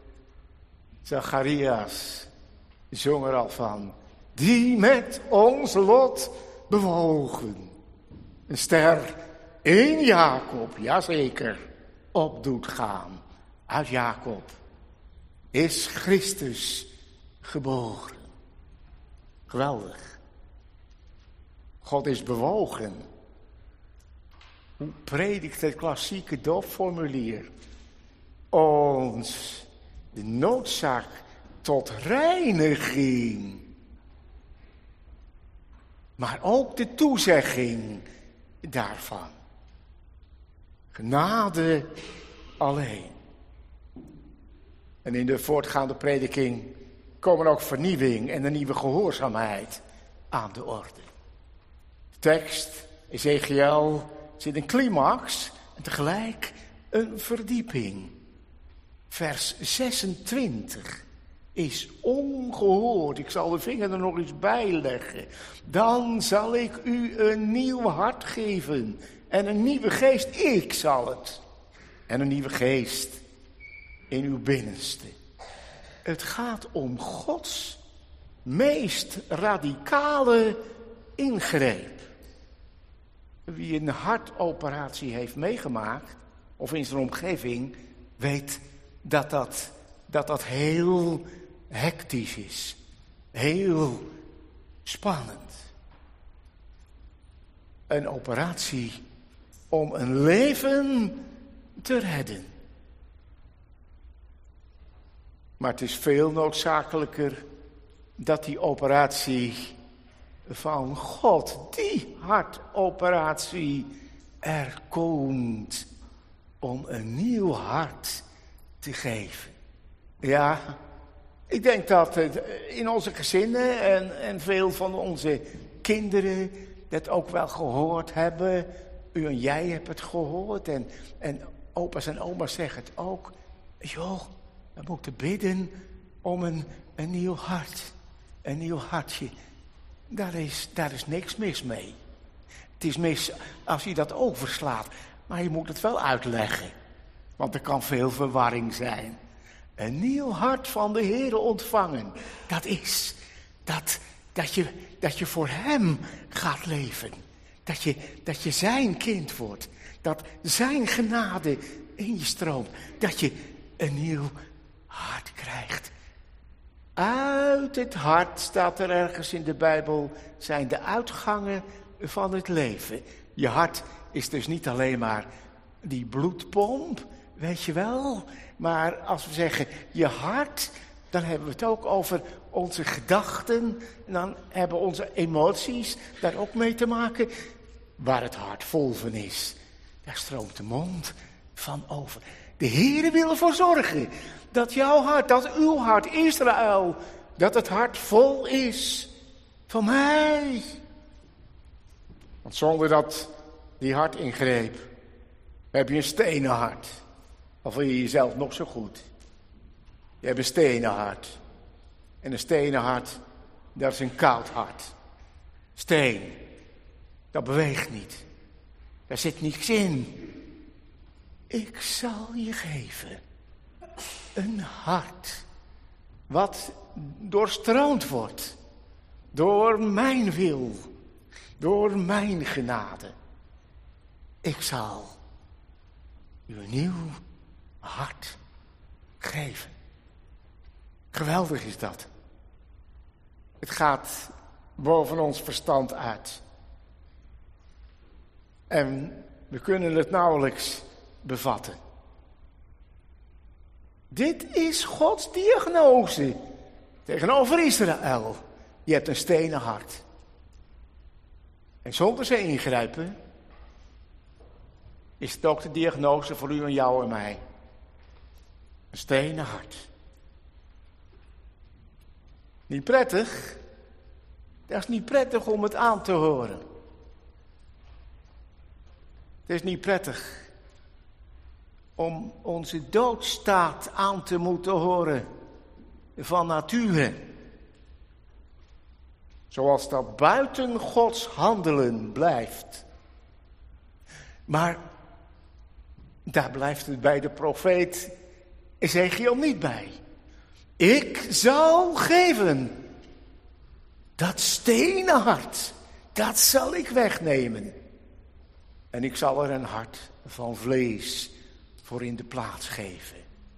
Zacharias zong er al van. Die met ons lot bewogen. Een ster in Jacob, jazeker, op doet gaan. Uit Jacob is Christus geboren. Geweldig. God is bewogen. Hoe predikt het klassieke doopformulier ons de noodzaak tot reiniging. Maar ook de toezegging daarvan. Genade alleen. En in de voortgaande prediking komen ook vernieuwing en een nieuwe gehoorzaamheid aan de orde. De tekst, Ezekiel, zit een climax en tegelijk een verdieping. Vers 26 is ongehoord. Ik zal de vinger er nog eens bij leggen. Dan zal ik u een nieuw hart geven en een nieuwe geest. Ik zal het. En een nieuwe geest in uw binnenste. Het gaat om Gods meest radicale ingreep. Wie een hartoperatie heeft meegemaakt, of in zijn omgeving, weet dat heel hectisch is. Heel spannend. Een operatie om een leven te redden. Maar het is veel noodzakelijker dat die operatie van God, die hartoperatie, er komt om een nieuw hart te geven. Ja, ik denk dat in onze gezinnen en veel van onze kinderen dat ook wel gehoord hebben u en jij hebt het gehoord en opa's en oma's zeggen het ook. Joh, we moeten bidden om een nieuw hart. Een nieuw hartje. Daar is niks mis mee. Het is mis als je dat overslaat. Maar je moet het wel uitleggen. Want er kan veel verwarring zijn. Een nieuw hart van de Heere ontvangen. Dat is dat je voor hem gaat leven. Dat je zijn kind wordt. Dat zijn genade in je stroomt. Dat je een nieuw hart krijgt. Uit het hart, staat er ergens in de Bijbel, zijn de uitgangen van het leven. Je hart is dus niet alleen maar die bloedpomp, weet je wel. Maar als we zeggen je hart, dan hebben we het ook over onze gedachten. En dan hebben onze emoties daar ook mee te maken. Waar het hart vol van is, daar stroomt de mond van over. De Heere wil ervoor zorgen dat jouw hart, dat uw hart, Israël, dat het hart vol is van mij. Want zonder dat die hart ingreep, heb je een stenen hart. Of wil je jezelf nog zo goed? Je hebt een stenen hart. En een stenen hart, dat is een koud hart. Steen, dat beweegt niet. Daar zit niks in. Ik zal je geven een hart wat doorstroomd wordt door mijn wil, door mijn genade. Ik zal u een nieuw hart geven. Geweldig is dat. Het gaat boven ons verstand uit. En we kunnen het nauwelijks bevatten. Dit is Gods diagnose tegenover Israël. Je hebt een stenen hart. En zonder zijn ingrijpen is het ook de diagnose voor u en jou en mij. Een stenen hart. Niet prettig? Dat is niet prettig om het aan te horen. Het is niet prettig om onze doodstaat aan te moeten horen van nature. Zoals dat buiten Gods handelen blijft. Maar daar blijft het bij de profeet Ezechiel niet bij. Ik zal geven dat stenen hart, dat zal ik wegnemen. En ik zal er een hart van vlees voor in de plaats geven.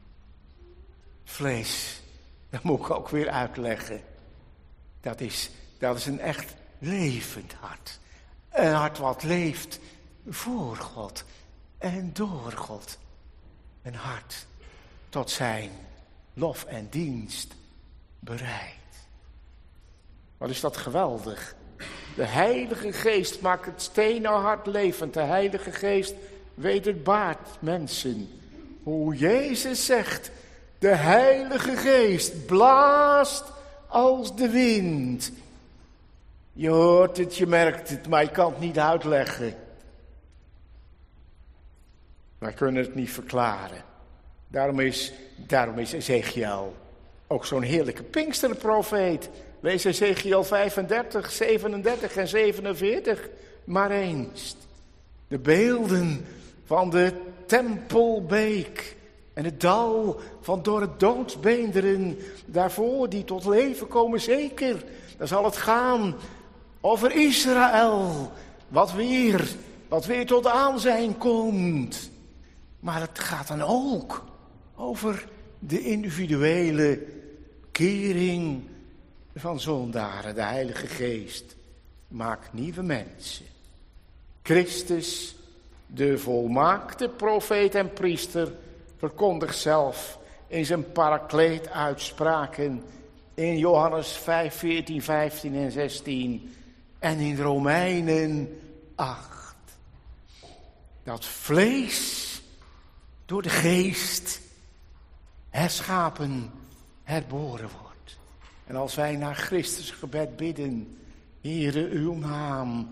Vlees, dat moet ik ook weer uitleggen. Dat is een echt levend hart. Een hart wat leeft voor God en door God. Een hart tot zijn lof en dienst bereid. Wat is dat geweldig. De Heilige Geest maakt het stenen hart levend. De Heilige Geest wederbaart mensen. Hoe Jezus zegt, de Heilige Geest blaast als de wind. Je hoort het, je merkt het, maar je kan het niet uitleggen. Wij kunnen het niet verklaren. Daarom is Ezechiel ook zo'n heerlijke Pinksterprofeet. Lees Ezechiel 35, 37 en 47 maar eens. De beelden van de tempelbeek en het dal van door het doodsbeenderen daarvoor die tot leven komen zeker. Dan zal het gaan over Israël, wat weer tot aanzijn komt. Maar het gaat dan ook over de individuele kering van zondaren. De Heilige Geest maakt nieuwe mensen. Christus, de volmaakte profeet en priester, verkondigt zelf in zijn parakleetuitspraken in Johannes 5, 14, 15 en 16 en in Romeinen 8. Dat vlees door de Geest herschapen, herboren wordt. En als wij naar Christus gebed bidden, Heere, uw naam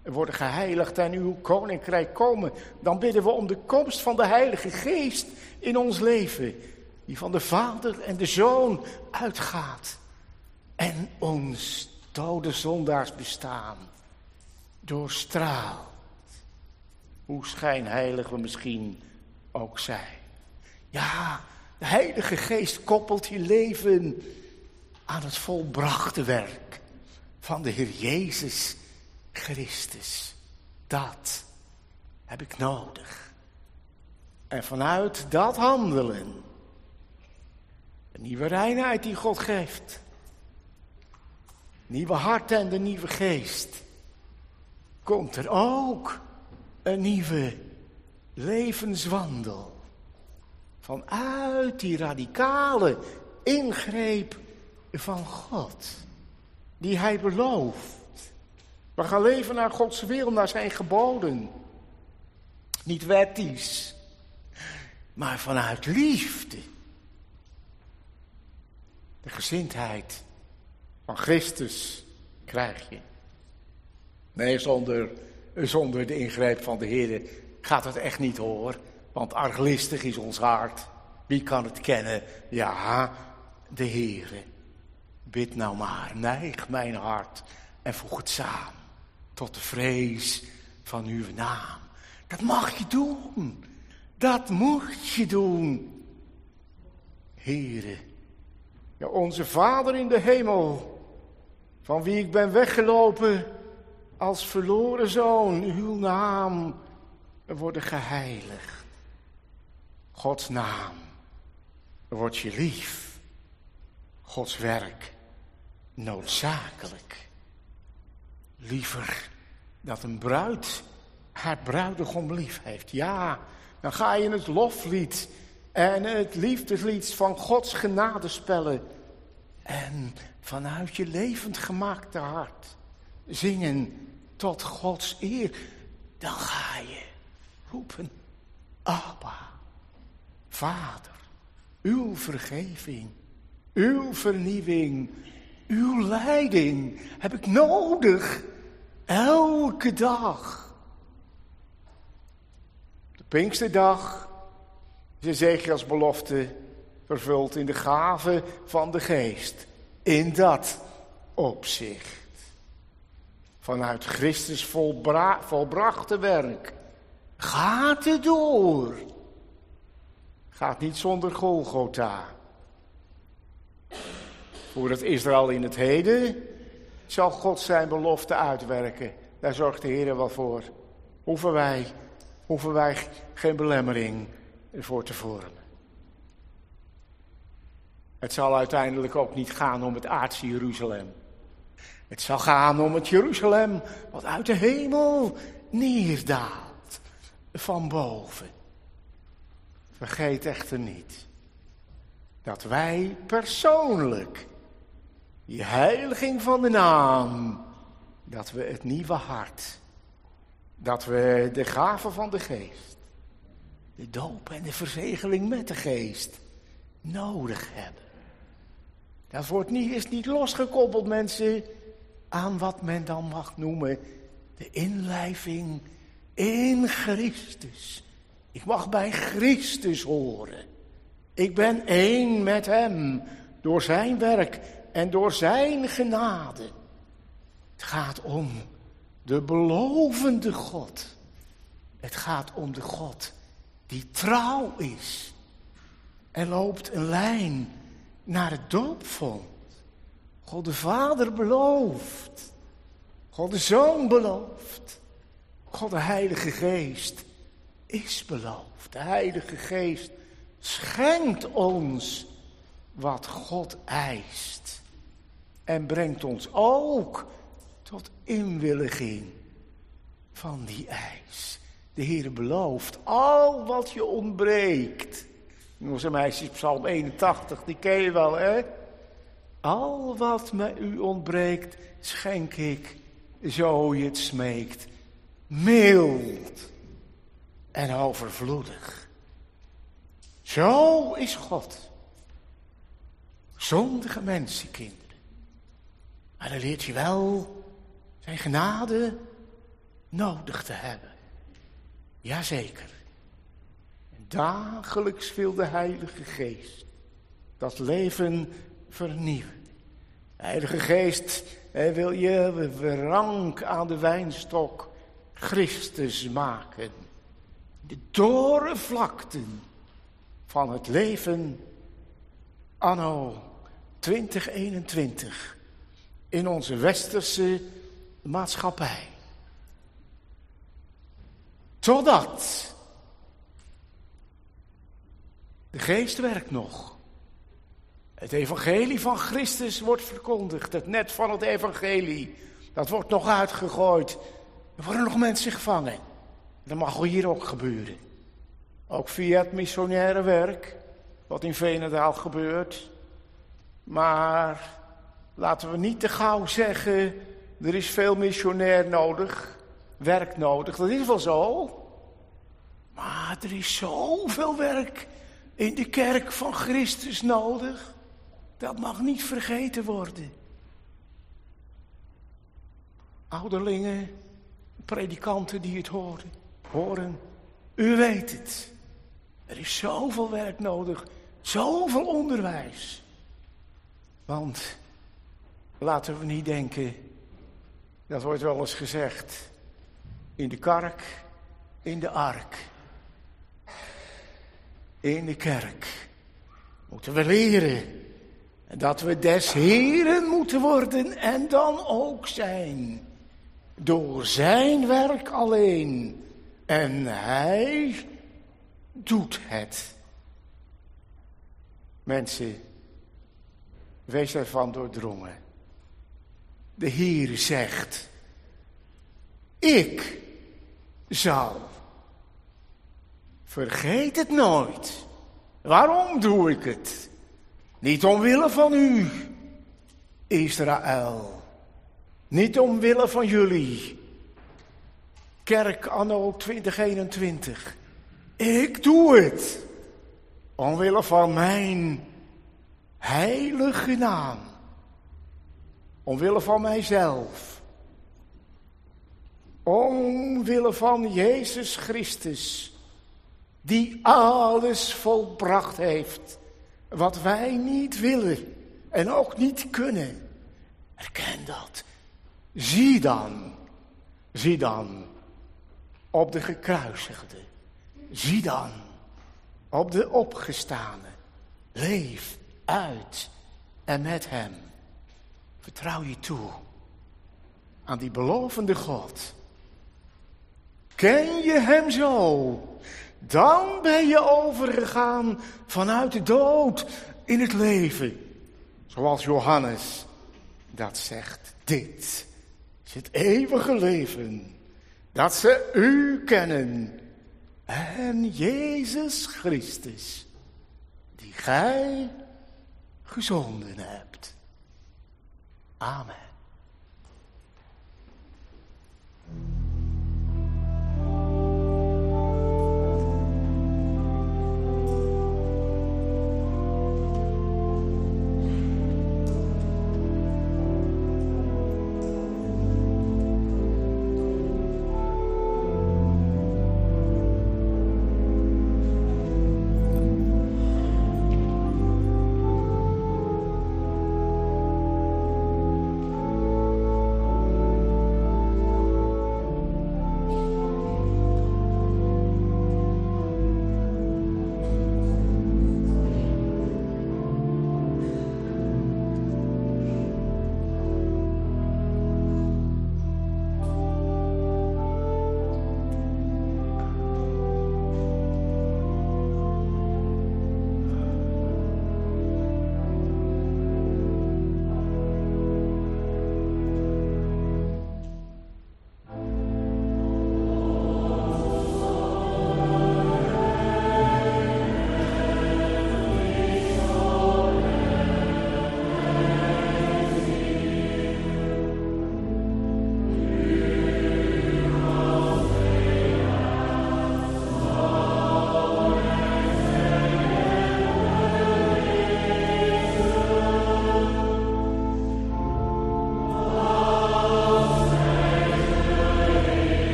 worden geheiligd en uw koninkrijk komen. Dan bidden we om de komst van de Heilige Geest in ons leven. Die van de Vader en de Zoon uitgaat. En ons dode zondaars bestaan doorstraalt. Hoe schijnheilig we misschien ook zijn. Ja, de Heilige Geest koppelt je leven aan het volbrachte werk van de Heer Jezus Christus. Dat heb ik nodig. En vanuit dat handelen, de nieuwe reinheid die God geeft, nieuwe hart en de nieuwe geest, komt er ook een nieuwe levenswandel. Vanuit die radicale ingreep van God, die hij belooft. We gaan leven naar Gods wil, naar zijn geboden. Niet wettisch, maar vanuit liefde. De gezindheid van Christus krijg je. Nee, zonder de ingreep van de Heer gaat het echt niet hoor. Want arglistig is ons hart. Wie kan het kennen? Ja, de Heere. Bid nou maar, neig mijn hart en voeg het samen tot de vrees van uw naam. Dat mag je doen. Dat moet je doen. Heere, ja, onze Vader in de hemel, van wie ik ben weggelopen als verloren zoon, uw naam worden geheiligd. Gods naam wordt je lief. Gods werk noodzakelijk. Liever dat een bruid haar bruidegom lief heeft. Ja, dan ga je het loflied en het liefdeslied van Gods genade spellen. En vanuit je levend gemaakte hart zingen tot Gods eer. Dan ga je roepen, Abba, Vader, uw vergeving, uw vernieuwing, uw leiding heb ik nodig, elke dag. De Pinksterdag is Ezechiels belofte vervuld in de gave van de Geest. In dat opzicht. Vanuit Christus volbrachte werk gaat het door. Gaat niet zonder Golgotha. Voor het Israël in het heden zal God zijn belofte uitwerken. Daar zorgt de Heer wel voor. Hoeven wij geen belemmering voor te vormen. Het zal uiteindelijk ook niet gaan om het aardse Jeruzalem. Het zal gaan om het Jeruzalem wat uit de hemel neerdaalt. Van boven. Vergeet echter niet dat wij persoonlijk die heiliging van de naam, dat we het nieuwe hart, dat we de gave van de Geest, de doop en de verzegeling met de Geest nodig hebben. Dat is niet losgekoppeld, mensen, aan wat men dan mag noemen de inlijving in Christus. Ik mag bij Christus horen. Ik ben één met hem door zijn werk en door zijn genade. Het gaat om de belovende God. Het gaat om de God die trouw is. Er loopt een lijn naar het doopvond. God de Vader belooft. God de Zoon belooft. God de Heilige Geest is beloofd. De Heilige Geest schenkt ons wat God eist. En brengt ons ook tot inwilliging van die eis. De Heer belooft al wat je ontbreekt. Onze meisjes, Psalm 81, die ken je wel, hè? Al wat me u ontbreekt, schenk ik, zo je het smeekt. Mild en overvloedig. Zo is God. Zondige mensenkinderen. Maar dan leert je wel zijn genade nodig te hebben. Jazeker. En dagelijks wil de Heilige Geest dat leven vernieuwen. De Heilige Geest wil je rank aan de wijnstok Christus maken. De dorre vlakten van het leven anno 2021 in onze westerse maatschappij. Totdat de Geest werkt nog. Het evangelie van Christus wordt verkondigd. Het net van het evangelie, dat wordt nog uitgegooid. Er worden nog mensen gevangen. Dat mag hier ook gebeuren. Ook via het missionaire werk, wat in Veenendaal gebeurt. Maar laten we niet te gauw zeggen, er is veel missionair nodig, werk nodig. Dat is wel zo. Maar er is zoveel werk in de kerk van Christus nodig. Dat mag niet vergeten worden. Ouderlingen, predikanten die het horen. U weet het. Er is zoveel werk nodig. Zoveel onderwijs. Want laten we niet denken, dat wordt wel eens gezegd, in de kark, in de ark, in de kerk moeten we leren dat we des Heren moeten worden en dan ook zijn. Door zijn werk alleen. En hij doet het. Mensen, wees ervan doordrongen. De Heer zegt, ik zal. Vergeet het nooit. Waarom doe ik het? Niet omwille van u, Israël. Niet omwille van jullie. Kerk anno 2021. Ik doe het. Omwille van mijn heilige naam. Omwille van mijzelf. Omwille van Jezus Christus. Die alles volbracht heeft. Wat wij niet willen. En ook niet kunnen. Erken dat. Zie dan op de gekruisigde. Zie dan op de opgestane. Leef uit en met hem. Vertrouw je toe aan die belovende God. Ken je hem zo? Dan ben je overgegaan vanuit de dood in het leven. Zoals Johannes dat zegt. Dit is het eeuwige leven. Dat ze u kennen. En Jezus Christus. Die gij gezonden hebt. Amen.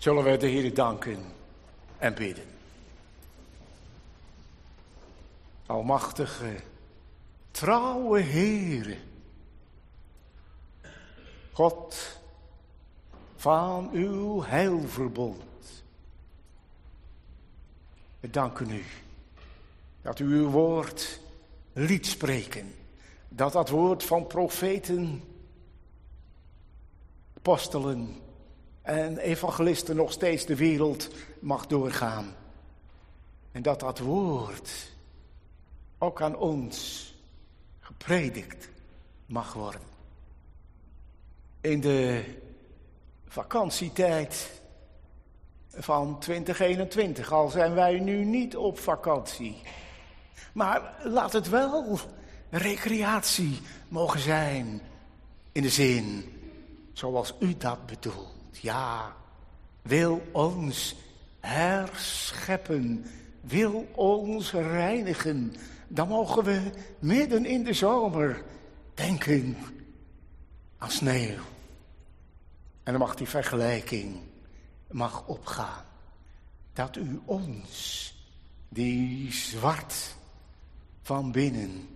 Zullen we de Heer danken en bidden. Almachtige, trouwe Heere, God van uw heilverbond. We danken u dat u uw woord liet spreken. Dat woord van profeten, apostelen en evangelisten nog steeds de wereld mag doorgaan. En dat woord ook aan ons gepredikt mag worden. In de vakantietijd van 2021, al zijn wij nu niet op vakantie. Maar laat het wel recreatie mogen zijn in de zin zoals u dat bedoelt. Ja, wil ons herscheppen, wil ons reinigen. Dan mogen we midden in de zomer denken aan sneeuw. En dan mag die vergelijking opgaan. Dat u ons, die zwart van binnen,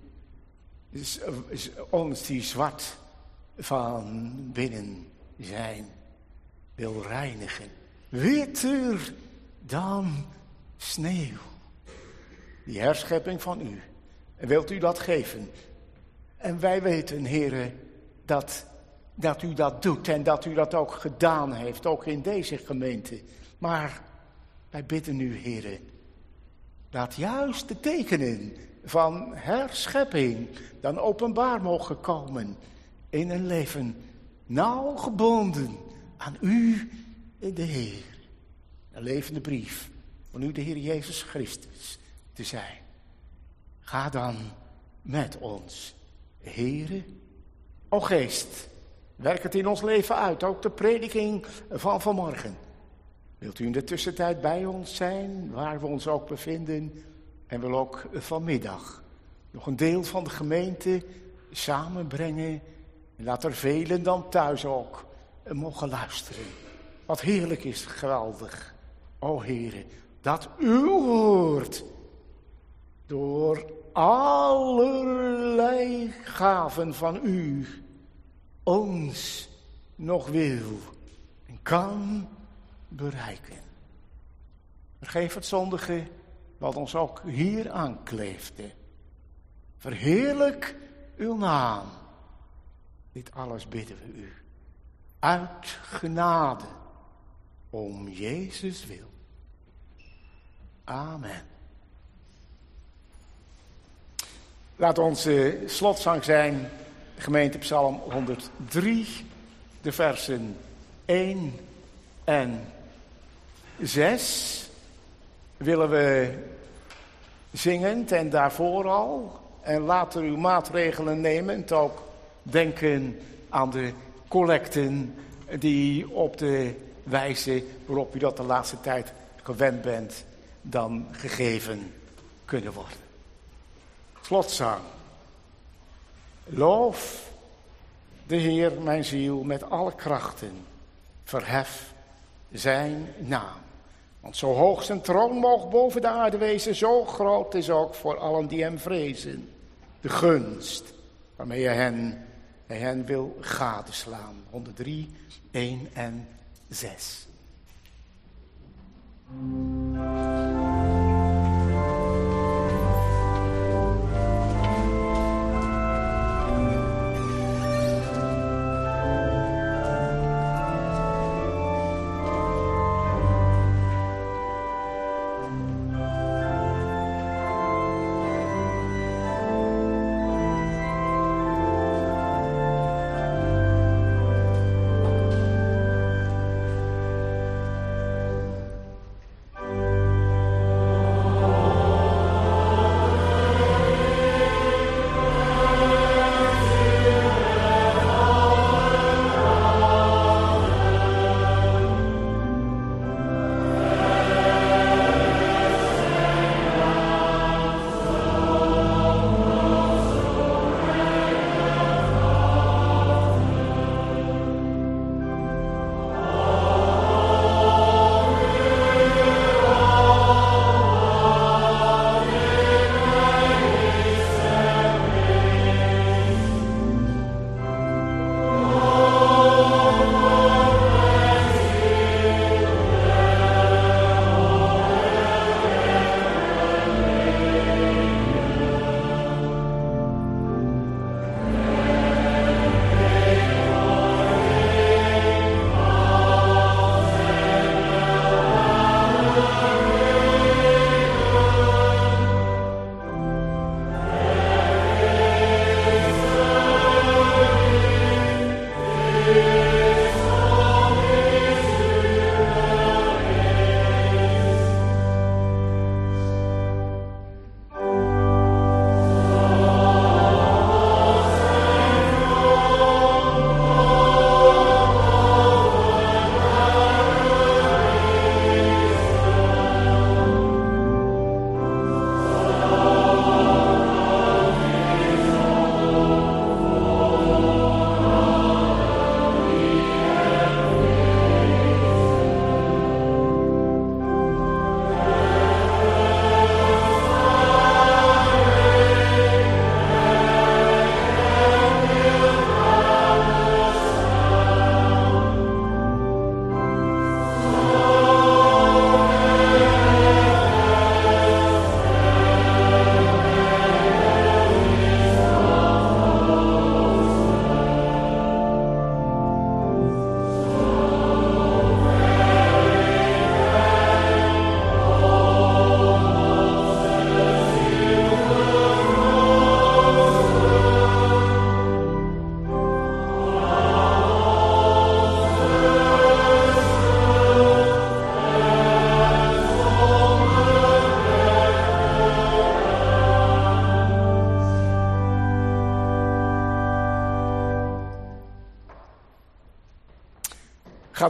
ons die zwart van binnen zijn, wil reinigen. Witter dan sneeuw. Die herschepping van u. En wilt u dat geven? En wij weten, Heere, dat u dat doet en dat u dat ook gedaan heeft, ook in deze gemeente. Maar wij bidden u, Heere, dat juist de tekenen van herschepping dan openbaar mogen komen in een leven nauw gebonden aan u, de Heer. Een levende brief van u, de Heer Jezus Christus, te zijn. Ga dan met ons, Heere. O Geest, werk het in ons leven uit, ook de prediking van vanmorgen. Wilt u in de tussentijd bij ons zijn, waar we ons ook bevinden, en wil ook vanmiddag nog een deel van de gemeente samenbrengen. En laat er velen dan thuis ook mogen luisteren. Wat heerlijk is, geweldig. O Heere, dat uw woord door allerlei gaven van u ons nog wil en kan bereiken. Vergeef het zondige wat ons ook hier aankleefde. Verheerlijk uw naam. Dit alles bidden we u. Uit genade. Om Jezus wil. Amen. Laat onze slotzang zijn. Gemeentepsalm 103. De versen 1 en 6. Willen we zingend en daarvoor al. En later uw maatregelen nemend ook denken aan de collecten die op de wijze waarop u dat de laatste tijd gewend bent dan gegeven kunnen worden. Slotzang. Loof de Heer mijn ziel met alle krachten. Verhef zijn naam. Want zo hoog zijn troon moog boven de aarde wezen, zo groot is ook voor allen die hem vrezen. De gunst waarmee hij hen wil gadeslaan. 103, 1 en 6.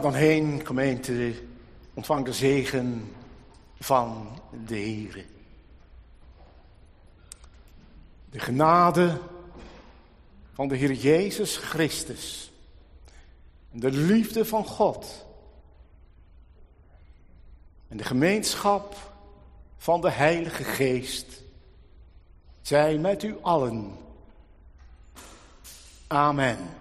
Ga dan heen, gemeente, ontvang de zegen van de Heere. De genade van de Heer Jezus Christus en de liefde van God en de gemeenschap van de Heilige Geest zij met u allen. Amen.